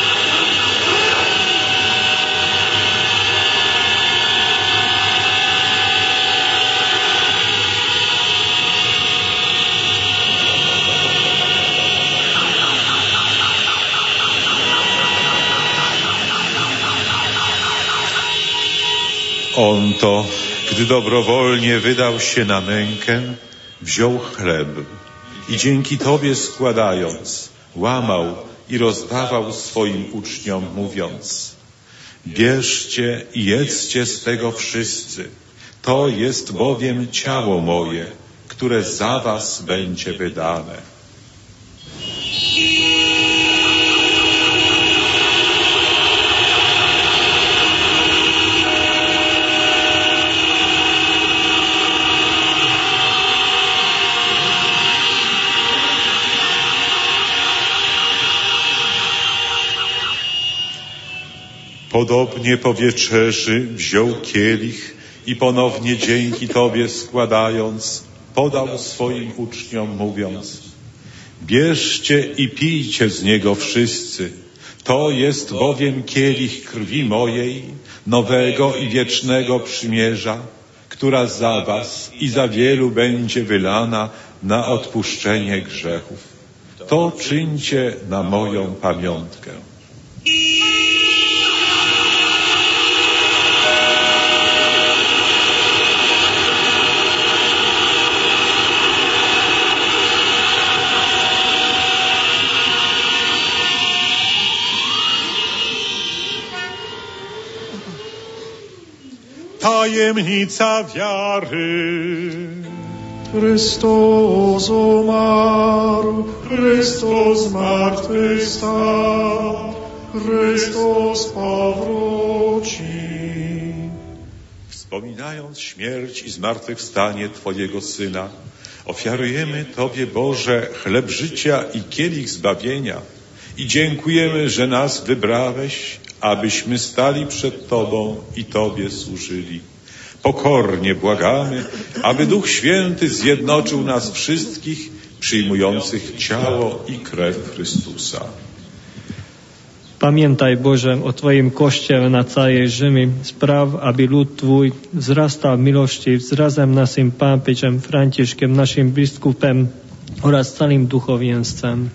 On to, gdy dobrowolnie wydał się na mękę, wziął chleb i dzięki Tobie składając, łamał i rozdawał swoim uczniom, mówiąc: bierzcie i jedzcie z tego wszyscy, to jest bowiem ciało moje, które za was będzie wydane. Podobnie po wieczerzy wziął kielich i ponownie dzięki Tobie składając, podał swoim uczniom, mówiąc: bierzcie i pijcie z niego wszyscy, to jest bowiem kielich krwi mojej, nowego i wiecznego przymierza, która za was i za wielu będzie wylana na odpuszczenie grzechów. To czyńcie na moją pamiątkę. tajemnica wiary. Chrystus umarł, Chrystus zmartwychwstał, Chrystus powróci. Wspominając śmierć i zmartwychwstanie Twojego Syna, ofiarujemy Tobie, Boże, chleb życia i kielich zbawienia i dziękujemy, że nas wybrałeś, abyśmy stali przed Tobą i Tobie służyli. Pokornie błagamy, aby Duch Święty zjednoczył nas wszystkich, przyjmujących ciało i krew Chrystusa. Pamiętaj, Boże, o Twoim Kościele na całej ziemi. Spraw, aby lud Twój wzrastał w miłości z razem naszym papieżem Franciszkiem, naszym biskupem oraz całym duchowieństwem.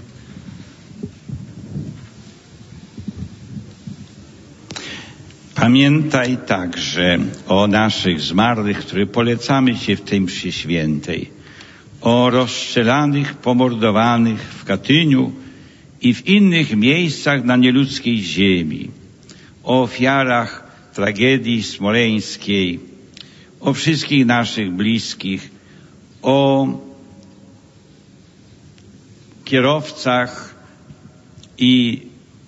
Pamiętaj także o naszych zmarłych, których polecamy Ci w tej mszy świętej, o rozstrzelanych, pomordowanych w Katyniu i w innych miejscach na nieludzkiej ziemi, o ofiarach tragedii smoleńskiej, o wszystkich naszych bliskich, o kierowcach i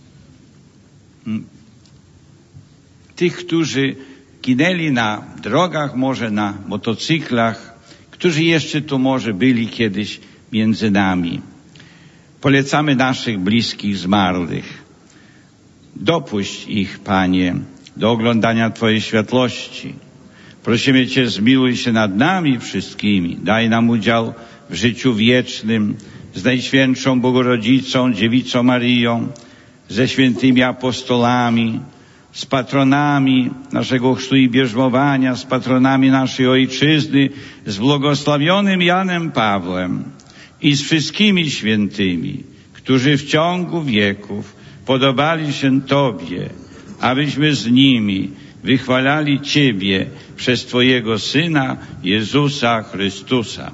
tych, którzy ginęli na drogach, może na motocyklach, którzy jeszcze tu może byli kiedyś między nami. Polecamy naszych bliskich zmarłych. Dopuść ich, Panie, do oglądania Twojej światłości. Prosimy Cię, zmiłuj się nad nami wszystkimi. Daj nam udział w życiu wiecznym z Najświętszą Bogorodzicą, Dziewicą Maryją, ze świętymi apostolami, z patronami naszego chrztu i bierzmowania, z patronami naszej Ojczyzny, z błogosławionym Janem Pawłem i z wszystkimi świętymi, którzy w ciągu wieków podobali się Tobie, abyśmy z nimi wychwalali Ciebie przez Twojego Syna, Jezusa Chrystusa.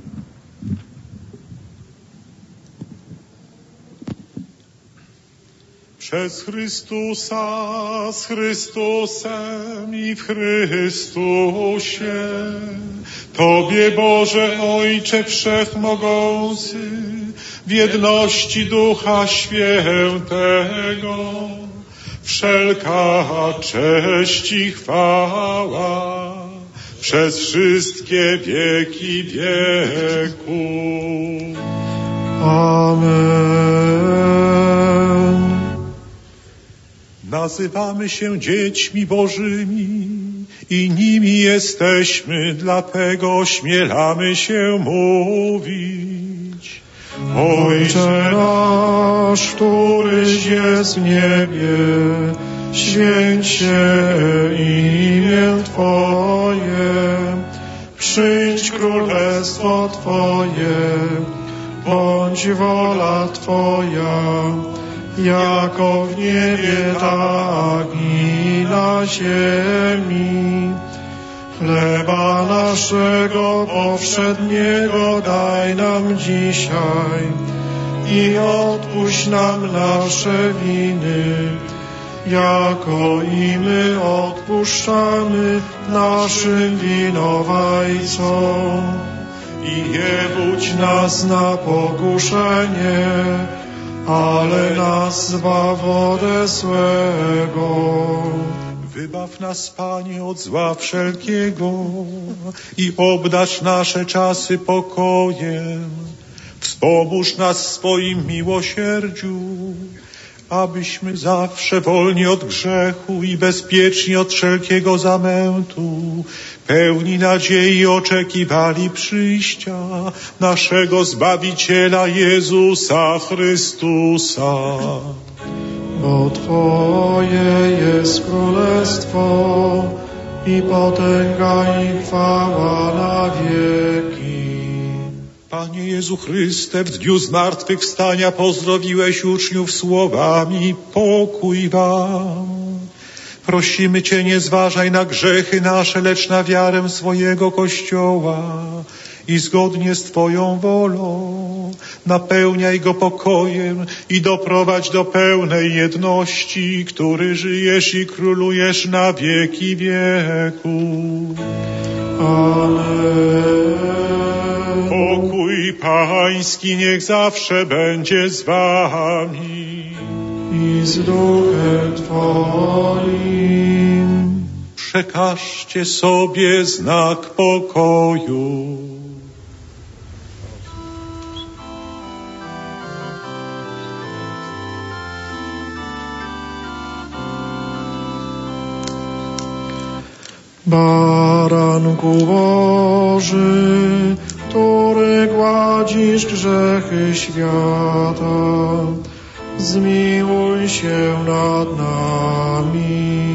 Przez Chrystusa, z Chrystusem i w Chrystusie, Tobie, Boże Ojcze Wszechmogący, w jedności Ducha Świętego, wszelka cześć i chwała przez wszystkie wieki wieków. Amen. Nazywamy się dziećmi Bożymi i nimi jesteśmy, dlatego ośmielamy się mówić. Ojcze nasz, któryś jest w niebie, święć się imię Twoje, przyjdź królestwo Twoje, bądź wola Twoja, jako w niebie, tak i na ziemi. Chleba naszego powszedniego daj nam dzisiaj i odpuść nam nasze winy, jako i my odpuszczamy naszym winowajcom. I nie budź nas na pokuszenie, ale nas zbaw ode złego. Wybaw nas, Panie, od zła wszelkiego i obdarz nasze czasy pokojem. Wspomóż nas w swoim miłosierdziu, abyśmy zawsze wolni od grzechu i bezpieczni od wszelkiego zamętu, pełni nadziei oczekiwali przyjścia naszego Zbawiciela Jezusa Chrystusa. Bo Twoje jest królestwo i potęga i chwała na wieki. Panie Jezu Chryste, w dniu zmartwychwstania pozdrowiłeś uczniów słowami: pokój wam. Prosimy Cię, nie zważaj na grzechy nasze, lecz na wiarę swojego Kościoła i zgodnie z Twoją wolą napełniaj go pokojem i doprowadź do pełnej jedności, który żyjesz i królujesz na wieki wieków. Amen. Pokój Pański niech zawsze będzie z wami. I z duchem Twoim. Przekażcie sobie znak pokoju. Baranku Boży, który gładzisz grzechy świata, zmiłuj się nad nami.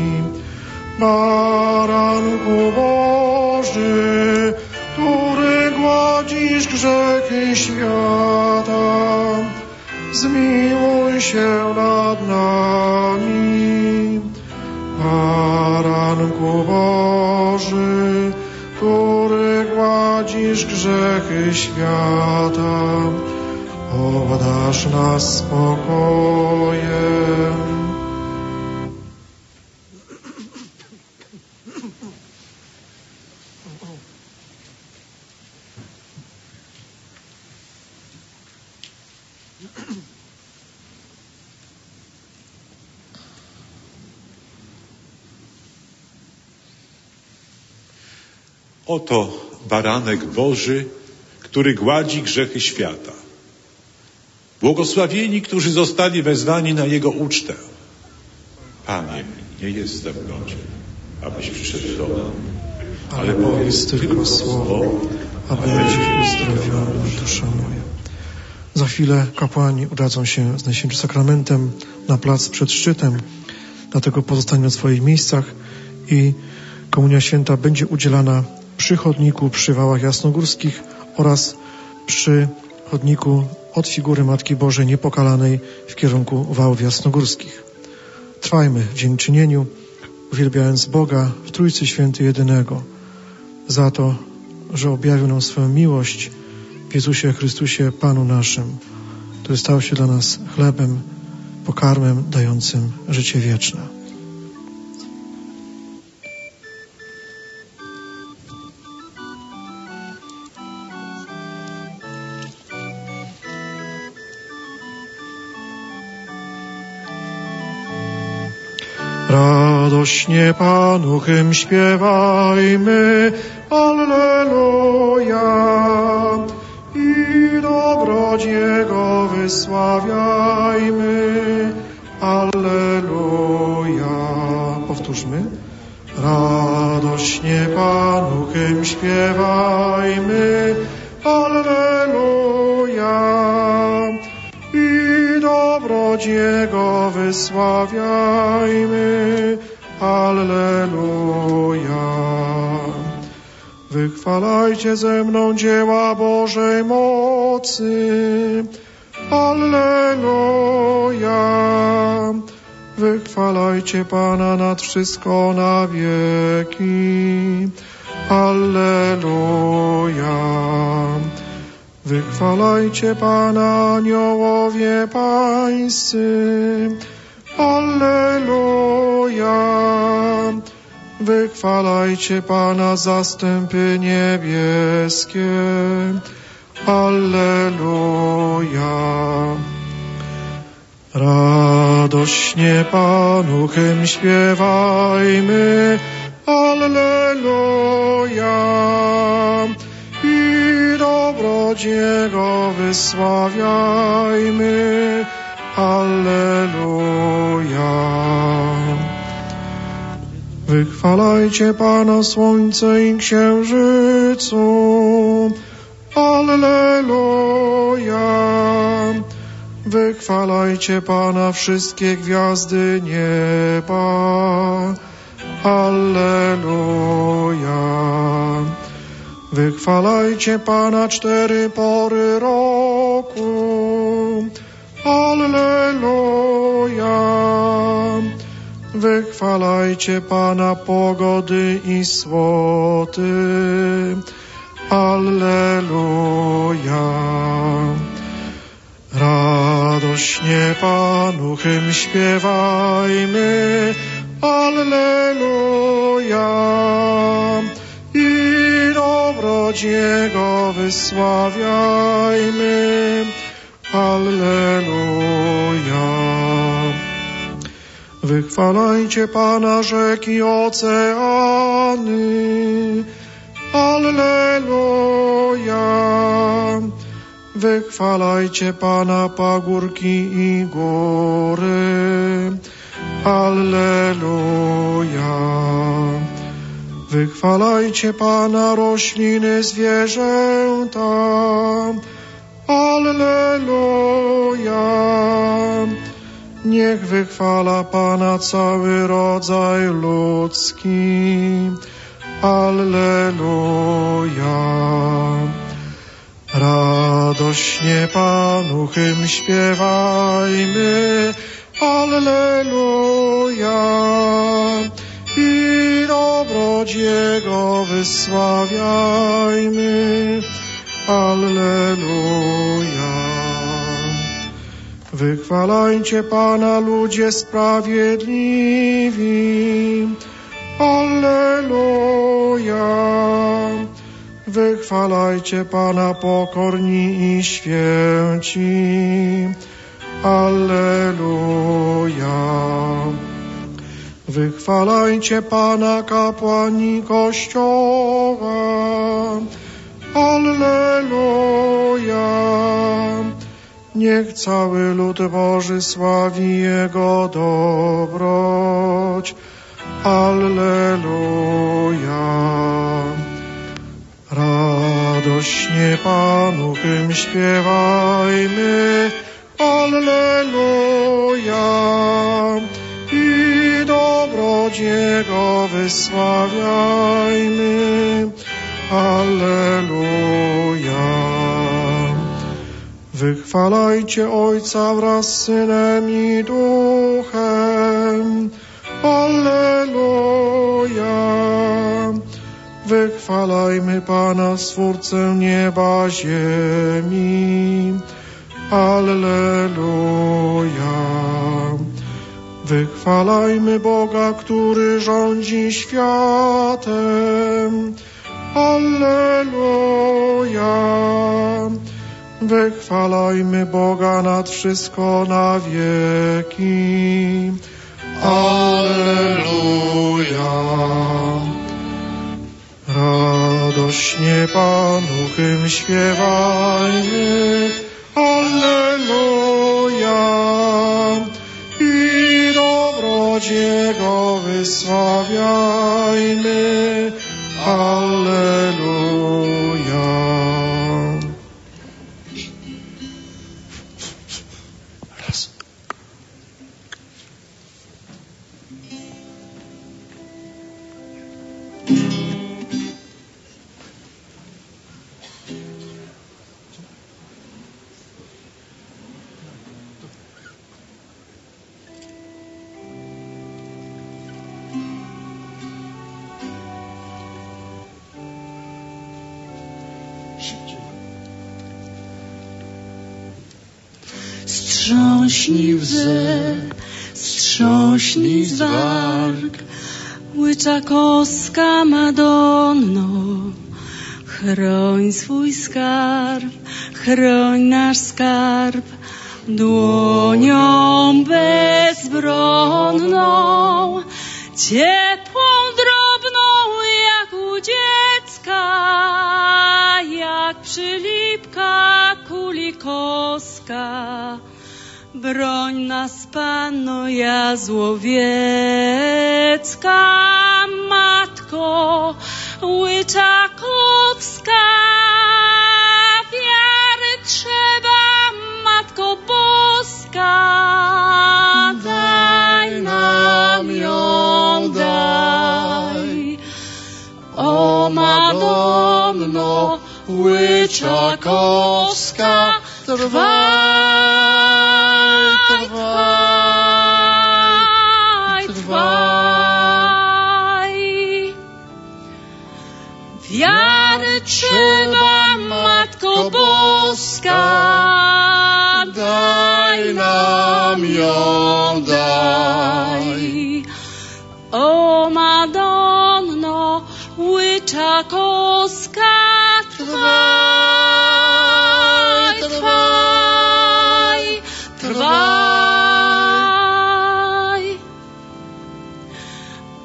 Baranku Boży, który gładzisz grzechy świata, zmiłuj się nad nami. Baranku Boży, który gładzisz grzechy świata, obdarz nas spokojem. Oto baranek Boży, który gładzi grzechy świata. Błogosławieni, którzy zostali wezwani na Jego ucztę. Panie, nie jestem godzien, abyś przyszedł do nas, ale powiedz tylko słowo, a będzie uzdrowiona dusza moja. Za chwilę kapłani udadzą się z Najświętszym Sakramentem na plac przed szczytem, dlatego pozostańmy na swoich miejscach i Komunia Święta będzie udzielana przy chodniku przy wałach jasnogórskich oraz przy chodniku od figury Matki Bożej Niepokalanej w kierunku wałów jasnogórskich. Trwajmy w dziękczynieniu, uwielbiając Boga w Trójcy Świętej Jedynego za to, że objawił nam swoją miłość w Jezusie Chrystusie Panu naszym, który stał się dla nas chlebem, pokarmem dającym życie wieczne. Radośnie Panu hymn śpiewajmy, Alleluja, i dobroć Jego wysławiajmy, Alleluja. Powtórzmy. Radośnie Panu hymn śpiewajmy, Alleluja, i dobroć Jego wysławiajmy, Alleluja. Wychwalajcie ze mną dzieła Bożej mocy, Alleluja. Wychwalajcie Pana nad wszystko na wieki, Alleluja. Wychwalajcie Pana, aniołowie pańscy, Alleluja. Wychwalajcie Pana, zastępy niebieskie, Alleluja. Radośnie Panu hymn śpiewajmy, Alleluja, i dobroć Jego wysławiajmy, Alleluja. Wychwalajcie Pana, słońce i księżycu, Alleluja. Wychwalajcie Pana, wszystkie gwiazdy nieba, Alleluja. Wychwalajcie Pana, cztery pory roku, Alleluja. Wychwalajcie Pana, pogody i słoty, Alleluja. Radośnie Panu hymn śpiewajmy, Alleluja. I dobroć Jego wysławiajmy, Alleluja. Wychwalajcie Pana rzeki oceany, Alleluja. Wychwalajcie Pana pagórki i góry, Alleluja. Wychwalajcie Pana rośliny, zwierzęta, Alleluja. Niech wychwala Pana cały rodzaj ludzki, Alleluja. Radośnie Panu hymn śpiewajmy, Alleluja. I dobroć Jego wysławiajmy, Alleluja. Wychwalajcie Pana ludzie sprawiedliwi, Alleluja. Wychwalajcie Pana pokorni i święci, Alleluja. Wychwalajcie Pana kapłani Kościoła, Alleluja. Niech cały lud Boży sławi Jego dobroć, Alleluja. Radośnie Panu hymn śpiewajmy, Alleluja. I dobroć Jego wysławiajmy, Alleluja. Wychwalajcie Ojca wraz z Synem i Duchem, Alleluja. Wychwalajmy Pana, Stwórcę nieba, ziemi, Alleluja. Wychwalajmy Boga, który rządzi światem, Alleluja. Wychwalajmy Boga nad wszystko na wieki, Alleluja. Radośnie Panu hymn śpiewajmy, Alleluja. I dobroć Jego wysławiajmy, Alleluja. Strząśnij łzy, strząśnij z warg, Łyczakowska Madonno. Chroń swój skarb, chroń nasz skarb, dłonią bezbronną, ciepłą, drobną jak u dziecka, jak przylipka kulikowska. Broń nas, Panno Jazłowiecka, Matko Łyczakowska. Wiary trzeba, Matko Boska, daj nam ją, daj. O Madonno Łyczakowska, trwaj, trwaj, trwaj. Wiary trzeba, Matko Boska, daj nam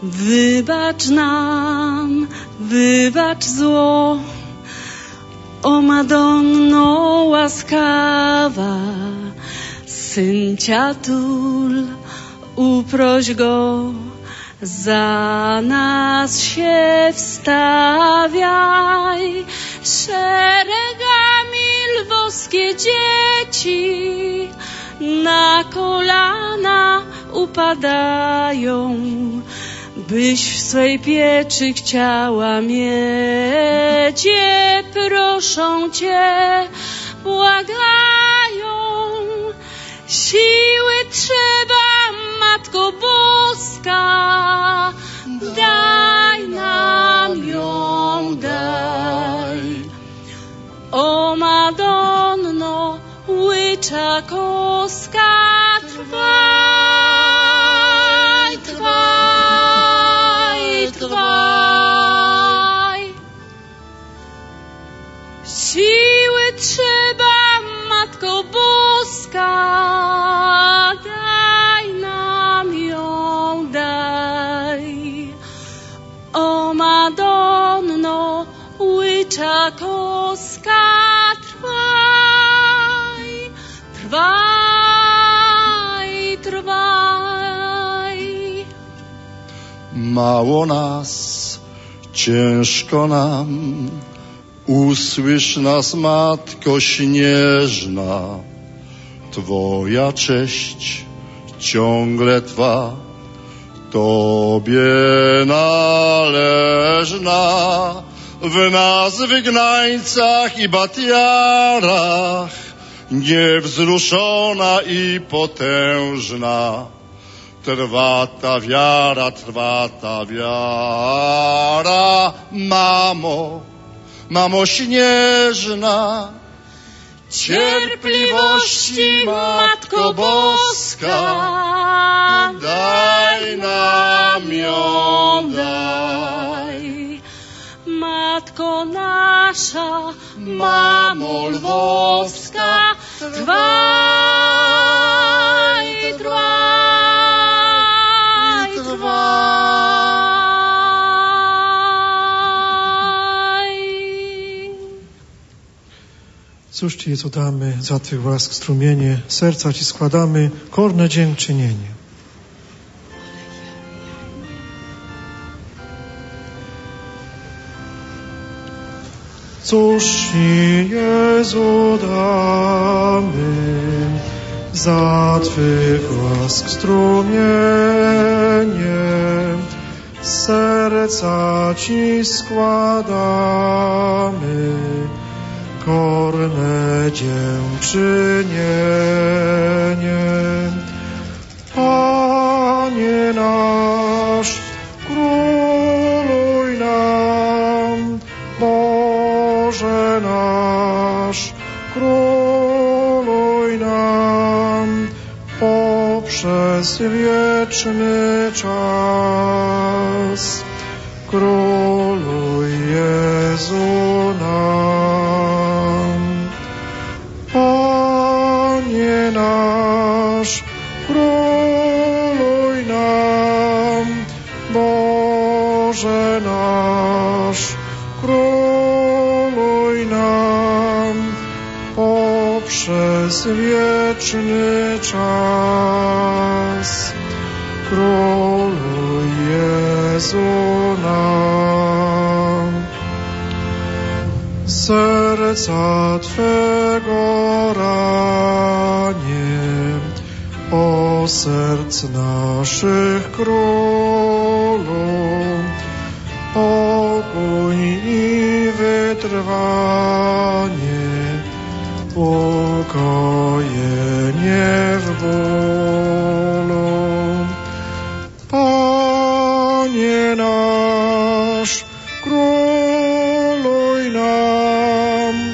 Wybacz nam, wybacz zło, o Madonno łaskawa, Syn Cię tul, uproś Go, za nas się wstawiaj. Szeregami lwowskie dzieci na kolana upadają, byś w swej pieczy chciała mieć je, proszą Cię, błagają. Siły trzeba, Matko Boska, daj nam ją, daj. O Madonno Łyczakowska, trwaj, trwaj, trwaj. Siły trzeba, Matko Boska, daj nam ją, daj. O Madonno Łyczakowska, trwaj, trwaj, trwaj. Mało nas, ciężko nam, usłysz nas, Matko Śnieżna, Twoja cześć ciągle trwa, Tobie należna. W nas, wygnańcach i batiarach, niewzruszona i potężna, trwa ta wiara, trwa ta wiara. Mamo, Mamo Śnieżna, cierpliwości, Matko Boska, daj nam ją, daj. Matko nasza, Mamo Lwowska, trwaj, trwaj, trwaj. Cóż Ci, Jezu, damy za Twych łask strumienie, serca Ci składamy, korne dziękczynienie. Cóż Ci, Jezu, damy za Twych łask strumienie, serca Ci składamy, korne dziękczynienie. Panie nasz, króluj nam, Boże nasz, króluj nam poprzez wieczny czas. Króluj, Jezu nam. Panie nasz, króluj nam, Boże nasz, króluj nam poprzez wieczny czas. Króluj, Jezu nam. Serca Twego ranie, o serc naszych królu, pokój i wytrwanie, ukojenie w bólu. Panie nasz, króluj nam,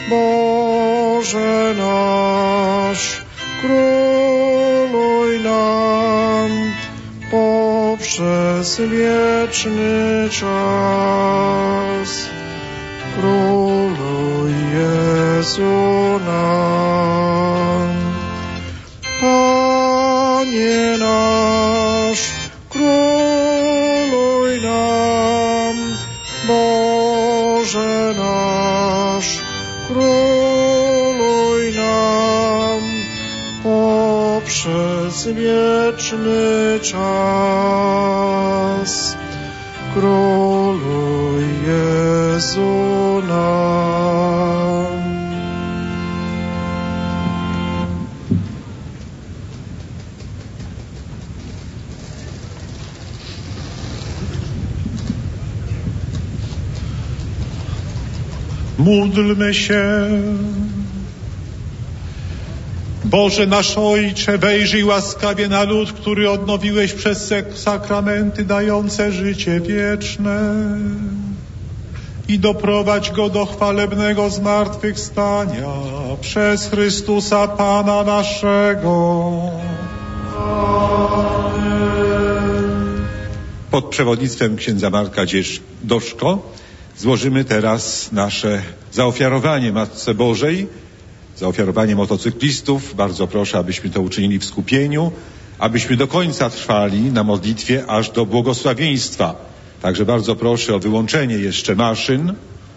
Boże nasz, króluj nam poprzez wieczny czas. Króluj, Jezu nam. Panie nasz, króluj przez wieczny czas. Króluj Jezu nam. Módlmy się. Boże nasz Ojcze, wejrzyj łaskawie na lud, który odnowiłeś przez sakramenty dające życie wieczne i doprowadź go do chwalebnego zmartwychwstania przez Chrystusa Pana naszego. Amen. Pod przewodnictwem księdza Marka Doszko złożymy teraz nasze zaofiarowanie Matce Bożej, zaofiarowanie motocyklistów. Bardzo proszę, abyśmy to uczynili w skupieniu, abyśmy do końca trwali na modlitwie aż do błogosławieństwa. Także bardzo proszę o wyłączenie jeszcze maszyn.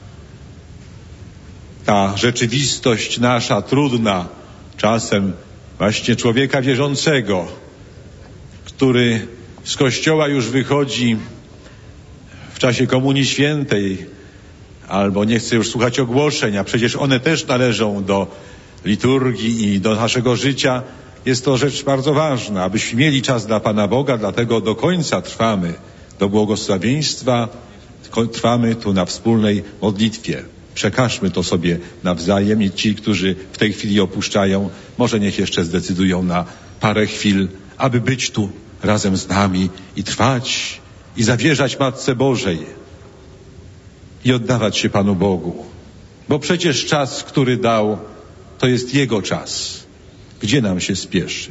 Ta rzeczywistość nasza trudna, czasem właśnie człowieka wierzącego, który z kościoła już wychodzi w czasie Komunii Świętej, albo nie chce już słuchać ogłoszeń, a przecież one też należą do liturgii i do naszego życia. Jest to rzecz bardzo ważna, abyśmy mieli czas dla Pana Boga, dlatego do końca trwamy do błogosławieństwa, trwamy tu na wspólnej modlitwie. Przekażmy to sobie nawzajem i ci, którzy w tej chwili opuszczają, może niech jeszcze zdecydują na parę chwil, aby być tu razem z nami i trwać i zawierzać Matce Bożej i oddawać się Panu Bogu. Bo przecież czas, który dał, to jest Jego czas. Gdzie nam się spieszy?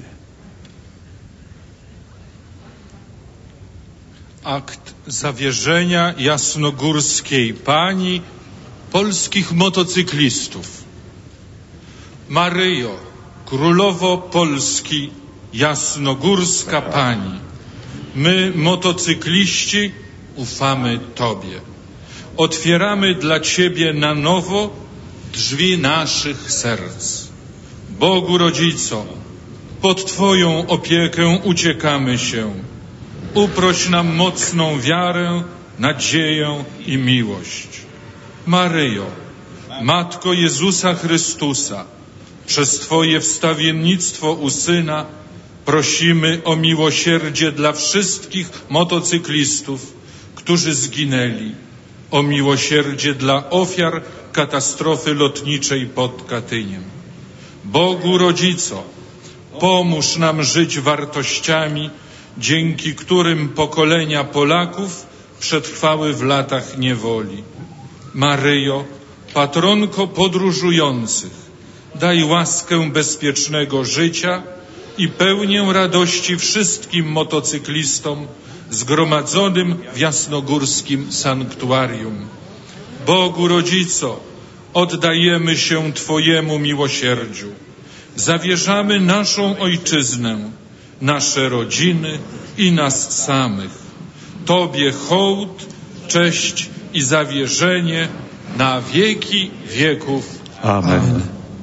Akt zawierzenia jasnogórskiej Pani polskich motocyklistów. Maryjo, Królowo Polski, jasnogórska Pani, my, motocykliści, ufamy Tobie. Otwieramy dla Ciebie na nowo drzwi naszych serc. Bogu Rodzico, pod Twoją opiekę uciekamy się. Uproś nam mocną wiarę, nadzieję i miłość. Maryjo, Matko Jezusa Chrystusa, przez Twoje wstawiennictwo u Syna prosimy o miłosierdzie dla wszystkich motocyklistów, którzy zginęli, o miłosierdzie dla ofiar katastrofy lotniczej pod Katyniem. Bogu Rodzico, pomóż nam żyć wartościami, dzięki którym pokolenia Polaków przetrwały w latach niewoli. Maryjo, patronko podróżujących, daj łaskę bezpiecznego życia i pełnię radości wszystkim motocyklistom zgromadzonym w jasnogórskim sanktuarium. Bogu Rodzico, oddajemy się Twojemu miłosierdziu. Zawierzamy naszą ojczyznę, nasze rodziny i nas samych. Tobie hołd, cześć i zawierzenie na wieki wieków. Amen. Amen.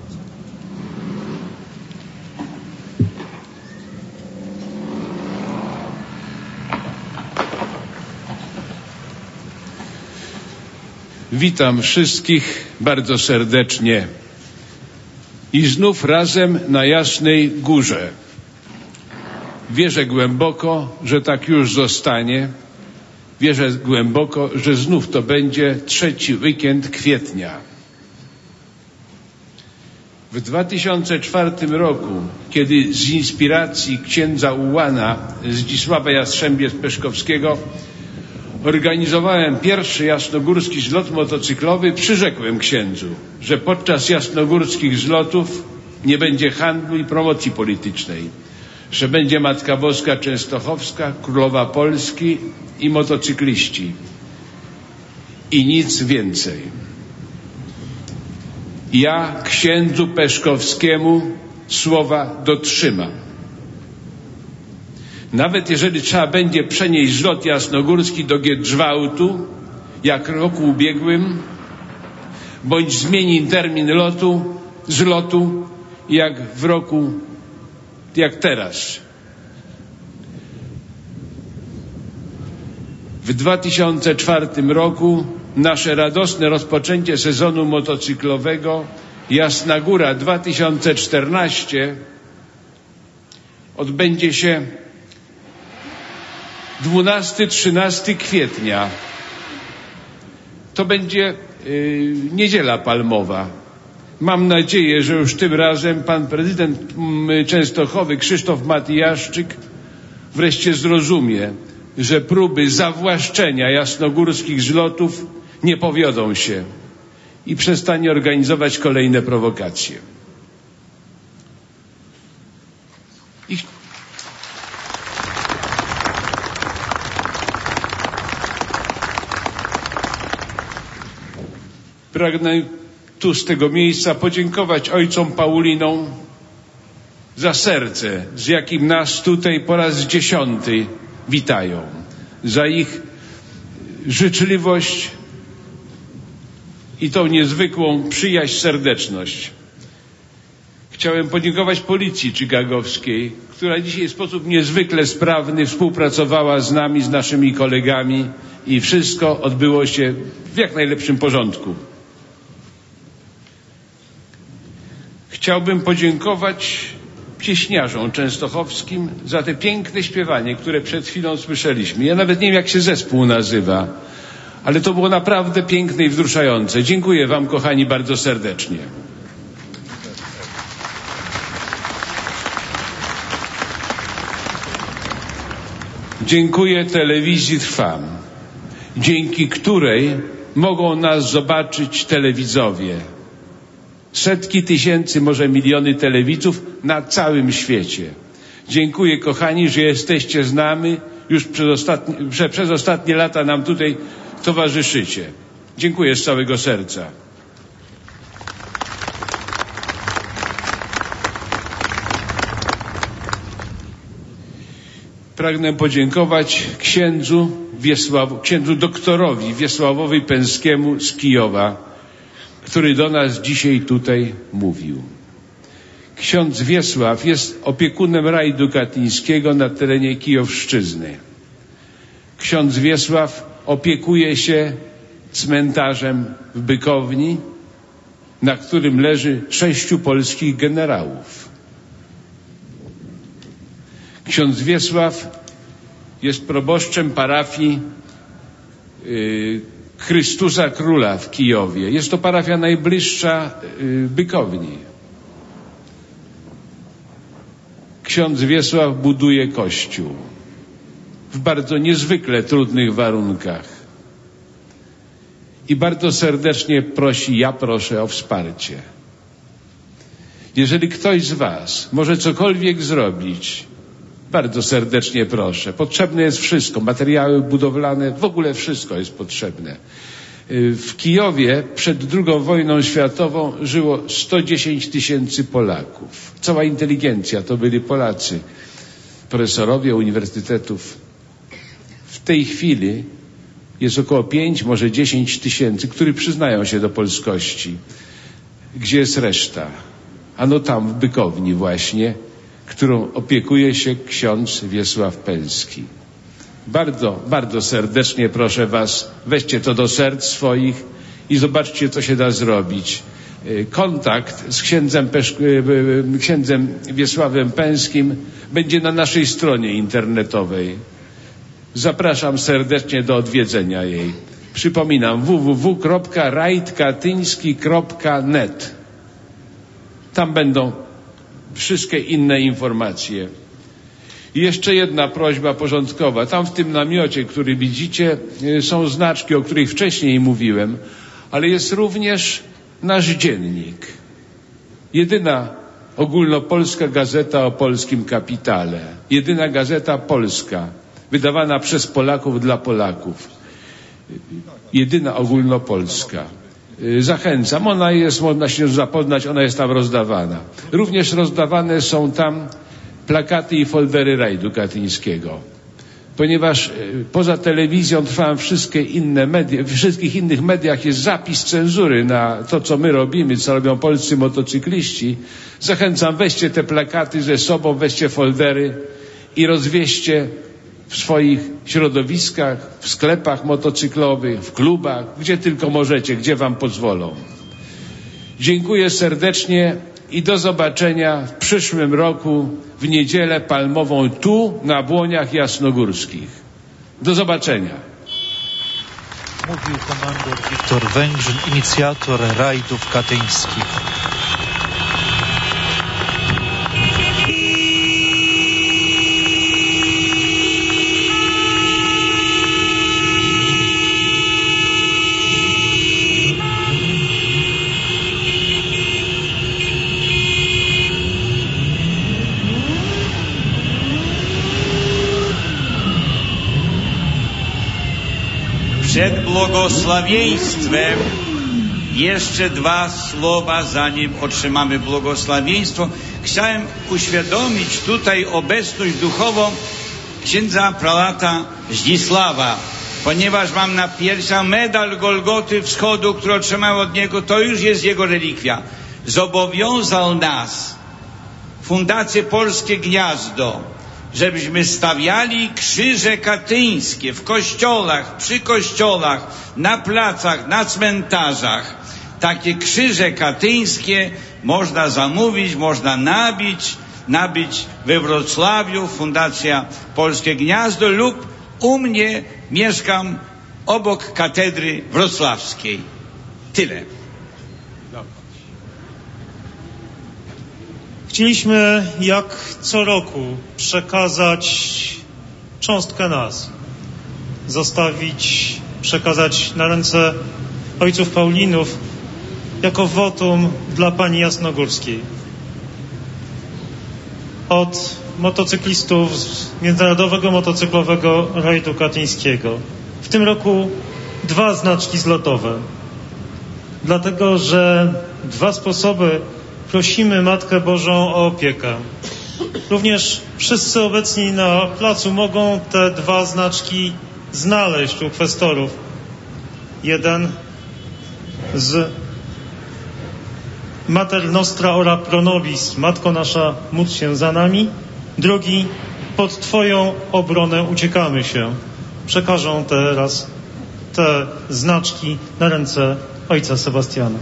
Witam wszystkich bardzo serdecznie i znów razem na Jasnej Górze. Wierzę głęboko, że tak już zostanie. Wierzę głęboko, że znów to będzie trzeci weekend kwietnia. W dwa tysiące czwartym roku, kiedy z inspiracji księdza Ułana Zdzisława Jastrzębie-Peszkowskiego organizowałem pierwszy jasnogórski zlot motocyklowy, przyrzekłem księdzu, że podczas jasnogórskich zlotów nie będzie handlu i promocji politycznej, że będzie Matka Boska Częstochowska, Królowa Polski i motocykliści. I nic więcej. Ja księdzu Peszkowskiemu słowa dotrzymam. Nawet jeżeli trzeba będzie przenieść zlot jasnogórski do Giedrzwałtu, jak roku ubiegłym, bądź zmienić termin lotu, zlotu, jak w roku, jak teraz, W dwa tysiące czwartym roku nasze radosne rozpoczęcie sezonu motocyklowego Jasna Góra dwa tysiące czternaście odbędzie się dwunastego trzynastego kwietnia. To będzie yy, Niedziela Palmowa. Mam nadzieję, że już tym razem pan prezydent Częstochowy Krzysztof Matyjaszczyk wreszcie zrozumie, że próby zawłaszczenia jasnogórskich zlotów nie powiodą się i przestanie organizować kolejne prowokacje. I... Pragnę tu z tego miejsca podziękować ojcom Paulinom za serce, z jakim nas tutaj po raz dziesiąty witają, za ich życzliwość i tą niezwykłą przyjaźń, serdeczność. Chciałem podziękować policji chicagowskiej, która dzisiaj w sposób niezwykle sprawny współpracowała z nami, z naszymi kolegami i wszystko odbyło się w jak najlepszym porządku. Chciałbym podziękować pieśniarzom częstochowskim za te piękne śpiewanie, które przed chwilą słyszeliśmy. Ja nawet nie wiem, jak się zespół nazywa, ale to było naprawdę piękne i wzruszające. Dziękuję wam, kochani, bardzo serdecznie. Dziękuję telewizji Trwam, dzięki której mogą nas zobaczyć telewidzowie. Setki tysięcy, może miliony telewidzów na całym świecie. Dziękuję, kochani, że jesteście z nami, już przez ostatnie, że przez ostatnie lata nam tutaj towarzyszycie. Dziękuję z całego serca. Pragnę podziękować księdzu, Wiesław, księdzu doktorowi Wiesławowi Pęskiemu z Kijowa, który do nas dzisiaj tutaj mówił. Ksiądz Wiesław jest opiekunem rajdu katyńskiego na terenie Kijowszczyzny. Ksiądz Wiesław opiekuje się cmentarzem w Bykowni, na którym leży sześciu polskich generałów. Ksiądz Wiesław jest proboszczem parafii yy, Chrystusa Króla w Kijowie. Jest to parafia najbliższa yy, Bykowni. Ksiądz Wiesław buduje kościół w bardzo niezwykle trudnych warunkach. I bardzo serdecznie prosi, ja proszę o wsparcie. Jeżeli ktoś z was może cokolwiek zrobić, bardzo serdecznie proszę. Potrzebne jest wszystko. Materiały budowlane, w ogóle wszystko jest potrzebne. W Kijowie przed drugą wojną światową żyło sto dziesięć tysięcy Polaków. Cała inteligencja to byli Polacy. Profesorowie uniwersytetów. W tej chwili jest około pięć, może dziesięć tysięcy, którzy przyznają się do polskości. Gdzie jest reszta? Ano tam, w Bykowni właśnie, którą opiekuje się ksiądz Wiesław Pęski. Bardzo, bardzo serdecznie proszę was, weźcie to do serc swoich i zobaczcie, co się da zrobić. Kontakt z księdzem, Pesz... księdzem Wiesławem Pęskim będzie na naszej stronie internetowej. Zapraszam serdecznie do odwiedzenia jej. Przypominam, w w w kropka rajd katyński kropka net. Tam będą wszystkie inne informacje. I jeszcze jedna prośba porządkowa. Tam w tym namiocie, który widzicie, są znaczki, o których wcześniej mówiłem, ale jest również nasz dziennik. Jedyna ogólnopolska gazeta o polskim kapitale. Jedyna gazeta polska, wydawana przez Polaków dla Polaków. Jedyna ogólnopolska. Zachęcam, ona jest, można się zapoznać, ona jest tam rozdawana. Również rozdawane są tam plakaty i foldery rajdu katyńskiego. Ponieważ poza telewizją trwają wszystkie inne media, w wszystkich innych mediach jest zapis cenzury na to, co my robimy, co robią polscy motocykliści. Zachęcam, weźcie te plakaty ze sobą, weźcie foldery i rozwieźcie w swoich środowiskach, w sklepach motocyklowych, w klubach, gdzie tylko możecie, gdzie wam pozwolą. Dziękuję serdecznie i do zobaczenia w przyszłym roku w Niedzielę Palmową tu na Błoniach Jasnogórskich. Do zobaczenia. Mówił komandor Wiktor Węgrzyn, inicjator rajdów katyńskich. Przed błogosławieństwem jeszcze dwa słowa, zanim otrzymamy błogosławieństwo. Chciałem uświadomić tutaj obecność duchową księdza prelata Zdzisława, ponieważ mam na piersiach medal Golgoty Wschodu, który otrzymał od niego, to już jest jego relikwia. Zobowiązał nas, Fundację Polskie Gniazdo, żebyśmy stawiali krzyże katyńskie w kościołach, przy kościołach, na placach, na cmentarzach. Takie krzyże katyńskie można zamówić, można nabić, nabić we Wrocławiu, Fundacja Polskie Gniazdo, lub u mnie mieszkam obok katedry wrocławskiej. Tyle. Chcieliśmy jak co roku przekazać cząstkę nas, zostawić, przekazać na ręce ojców Paulinów jako wotum dla pani Jasnogórskiej. Od motocyklistów z Międzynarodowego Motocyklowego Rajdu Katyńskiego. W tym roku dwa znaczki zlotowe. Dlatego, że dwa sposoby prosimy Matkę Bożą o opiekę. Również wszyscy obecni na placu mogą te dwa znaczki znaleźć u kwestorów. Jeden z Mater Nostra ora pro nobis, Matko Nasza, módl się za nami. Drugi, pod Twoją obronę uciekamy się. Przekażą teraz te znaczki na ręce ojca Sebastiana.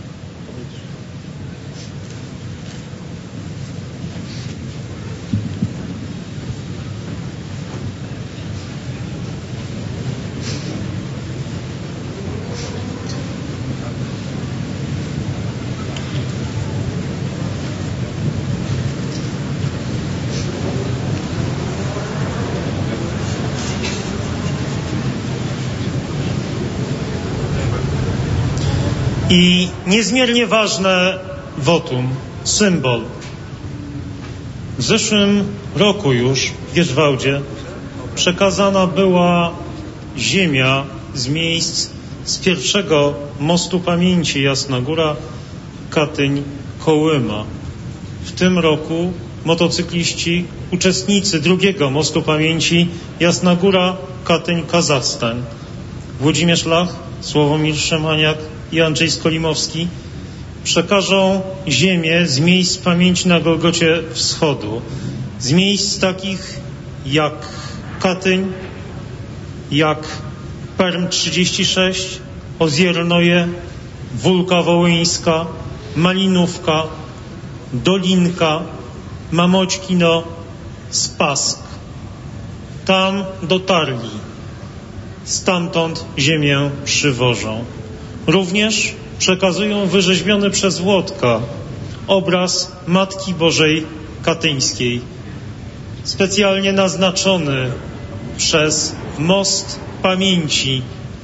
I niezmiernie ważne wotum, symbol. W zeszłym roku już w Wierzwałdzie przekazana była ziemia z miejsc z pierwszego mostu pamięci Jasnogóra, Katyń, Kołyma. W tym roku motocykliści, uczestnicy drugiego mostu pamięci Jasnogóra, Katyń, Kazachstan. Włodzimierz Lach, Sławomir Szemaniak i Andrzej Skolimowski przekażą ziemię z miejsc pamięci na Golgocie Wschodu. Z miejsc takich jak Katyń, jak Perm trzydzieści sześć, Oziernoje, Wólka Wołyńska, Malinówka, Dolinka, Mamoćkino, Spask. Tam dotarli. Stamtąd ziemię przywożą. Również przekazują wyrzeźbiony przez Włodka obraz Matki Bożej Katyńskiej, specjalnie naznaczony przez most pamięci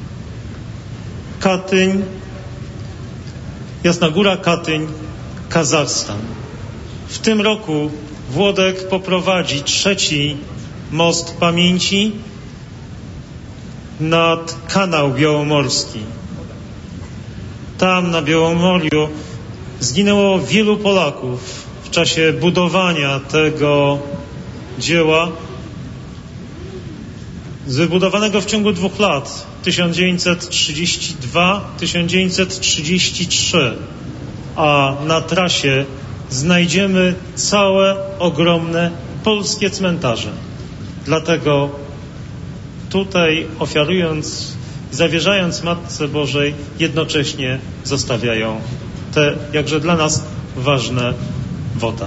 Katyń, Jasnogóra, Katyń, Kazachstan. W tym roku Włodek poprowadzi trzeci most pamięci nad kanał białomorski. Tam na Białomoriu zginęło wielu Polaków w czasie budowania tego dzieła, wybudowanego w ciągu dwóch lat, tysiąc dziewięćset trzydziesty drugi do tysiąc dziewięćset trzydziestego trzeciego, a na trasie znajdziemy całe ogromne polskie cmentarze. Dlatego tutaj ofiarując, zawierzając Matce Bożej, jednocześnie zostawiają te jakże dla nas ważne wota.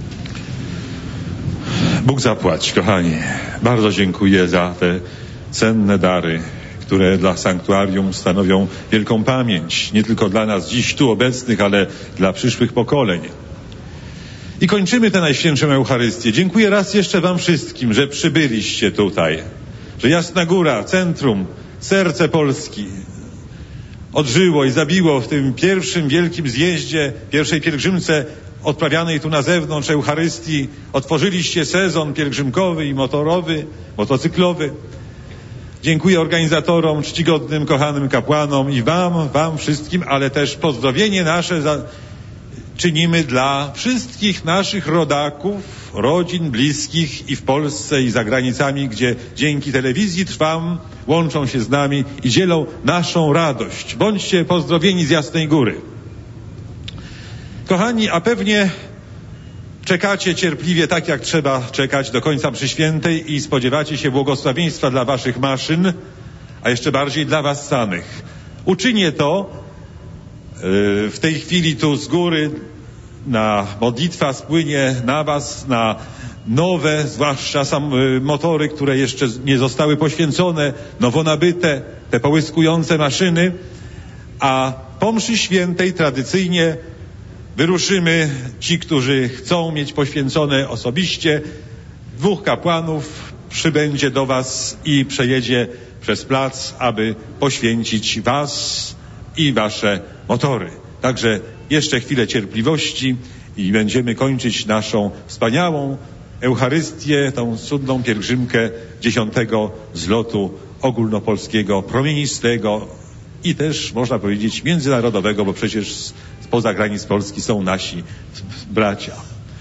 Bóg zapłać, kochani. Bardzo dziękuję za te cenne dary, które dla sanktuarium stanowią wielką pamięć, nie tylko dla nas dziś tu obecnych, ale dla przyszłych pokoleń. I kończymy tę Najświętszą Eucharystię. Dziękuję raz jeszcze wam wszystkim, że przybyliście tutaj, że Jasna Góra, centrum, serce Polski odżyło i zabiło w tym pierwszym wielkim zjeździe, pierwszej pielgrzymce odprawianej tu na zewnątrz Eucharystii. Otworzyliście sezon pielgrzymkowy i motorowy, motocyklowy. Dziękuję organizatorom, czcigodnym, kochanym kapłanom i wam, wam wszystkim, ale też pozdrowienie nasze za... czynimy dla wszystkich naszych rodaków, rodzin, bliskich i w Polsce i za granicami, gdzie dzięki telewizji Trwam łączą się z nami i dzielą naszą radość. Bądźcie pozdrowieni z Jasnej Góry. Kochani, a pewnie czekacie cierpliwie, tak jak trzeba czekać do końca mszy świętej i spodziewacie się błogosławieństwa dla waszych maszyn, a jeszcze bardziej dla was samych. Uczynię to w tej chwili tu z góry. Na modlitwa spłynie na was, na nowe, zwłaszcza sam motory, które jeszcze nie zostały poświęcone, nowo nabyte, te połyskujące maszyny, a po mszy świętej tradycyjnie wyruszymy, ci, którzy chcą mieć poświęcone osobiście, dwóch kapłanów przybędzie do was i przejedzie przez plac, aby poświęcić was i wasze motory. Także jeszcze chwilę cierpliwości i będziemy kończyć naszą wspaniałą Eucharystię, tą cudną pielgrzymkę dziesiątego zlotu ogólnopolskiego, promienistego i też, można powiedzieć, międzynarodowego, bo przecież spoza granic Polski są nasi bracia.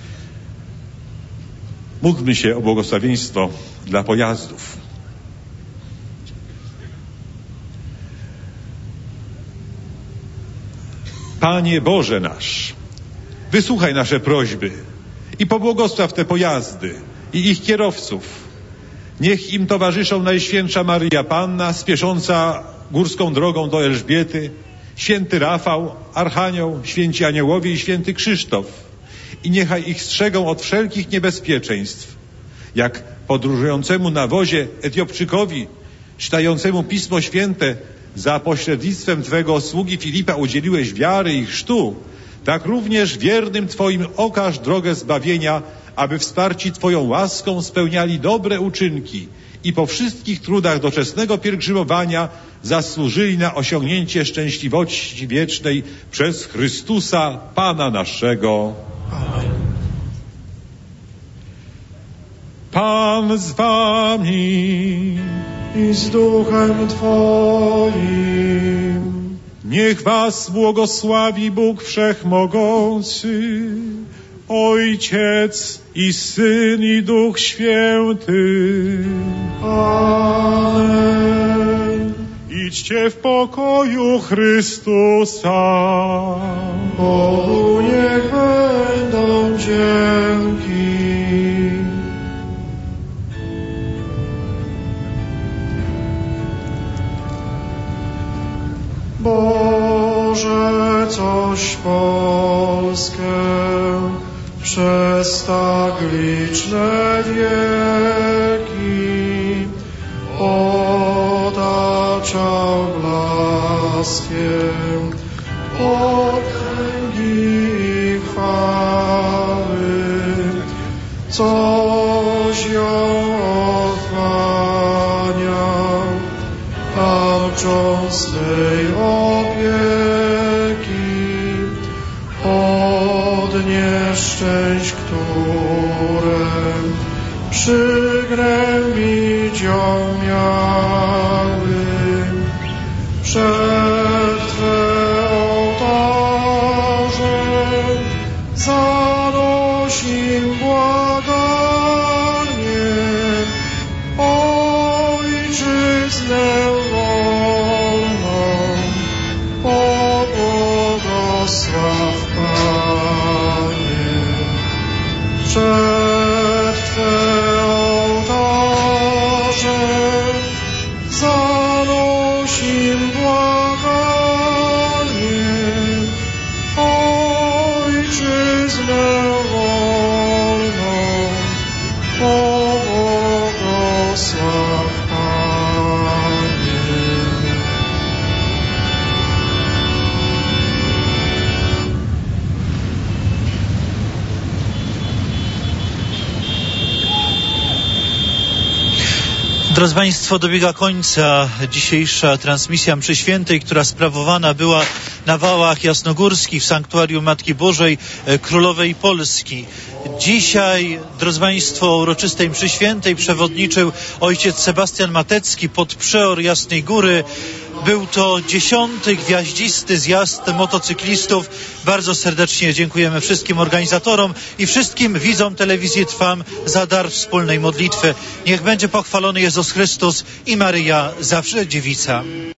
Módlmy się o błogosławieństwo dla pojazdów. Panie Boże nasz, wysłuchaj nasze prośby i pobłogosław te pojazdy i ich kierowców. Niech im towarzyszą Najświętsza Maryja Panna, spiesząca górską drogą do Elżbiety, święty Rafał, Archanioł, święci aniołowie i święty Krzysztof. I niechaj ich strzegą od wszelkich niebezpieczeństw. Jak podróżującemu na wozie Etiopczykowi, czytającemu Pismo Święte, za pośrednictwem Twego sługi Filipa udzieliłeś wiary i chrztu, tak również wiernym Twoim okaż drogę zbawienia, aby wsparci Twoją łaską spełniali dobre uczynki i po wszystkich trudach doczesnego pielgrzymowania zasłużyli na osiągnięcie szczęśliwości wiecznej przez Chrystusa, Pana naszego. Amen. Pan z Wami i z duchem Twoim. Niech was błogosławi Bóg Wszechmogący, Ojciec i Syn i Duch Święty. Amen. Idźcie w pokoju Chrystusa. Bogu niech będą dzięki. Boże, coś Polskę przez tak liczne wieki otaczał blaskiem potęgi chwały, coś ją ochłaniał, tarczą swej opieki od nieszczęść, które przygnębić ją miały. Przed Twe ołtarze zanosimy błaganie, Ojczyznę pobłogosław, Panie. Przed Twe ołtarze Drodzy Państwo, dobiega końca dzisiejsza transmisja mszy świętej, która sprawowana była na Wałach Jasnogórskich w Sanktuarium Matki Bożej Królowej Polski. Dzisiaj, drodzy Państwo, uroczystej mszy świętej przewodniczył ojciec Sebastian Matecki, podprzeor Jasnej Góry. Był to dziesiąty gwiaździsty zjazd motocyklistów. Bardzo serdecznie dziękujemy wszystkim organizatorom i wszystkim widzom telewizji Trwam za dar wspólnej modlitwy. Niech będzie pochwalony Jezus Chrystus i Maryja zawsze dziewica.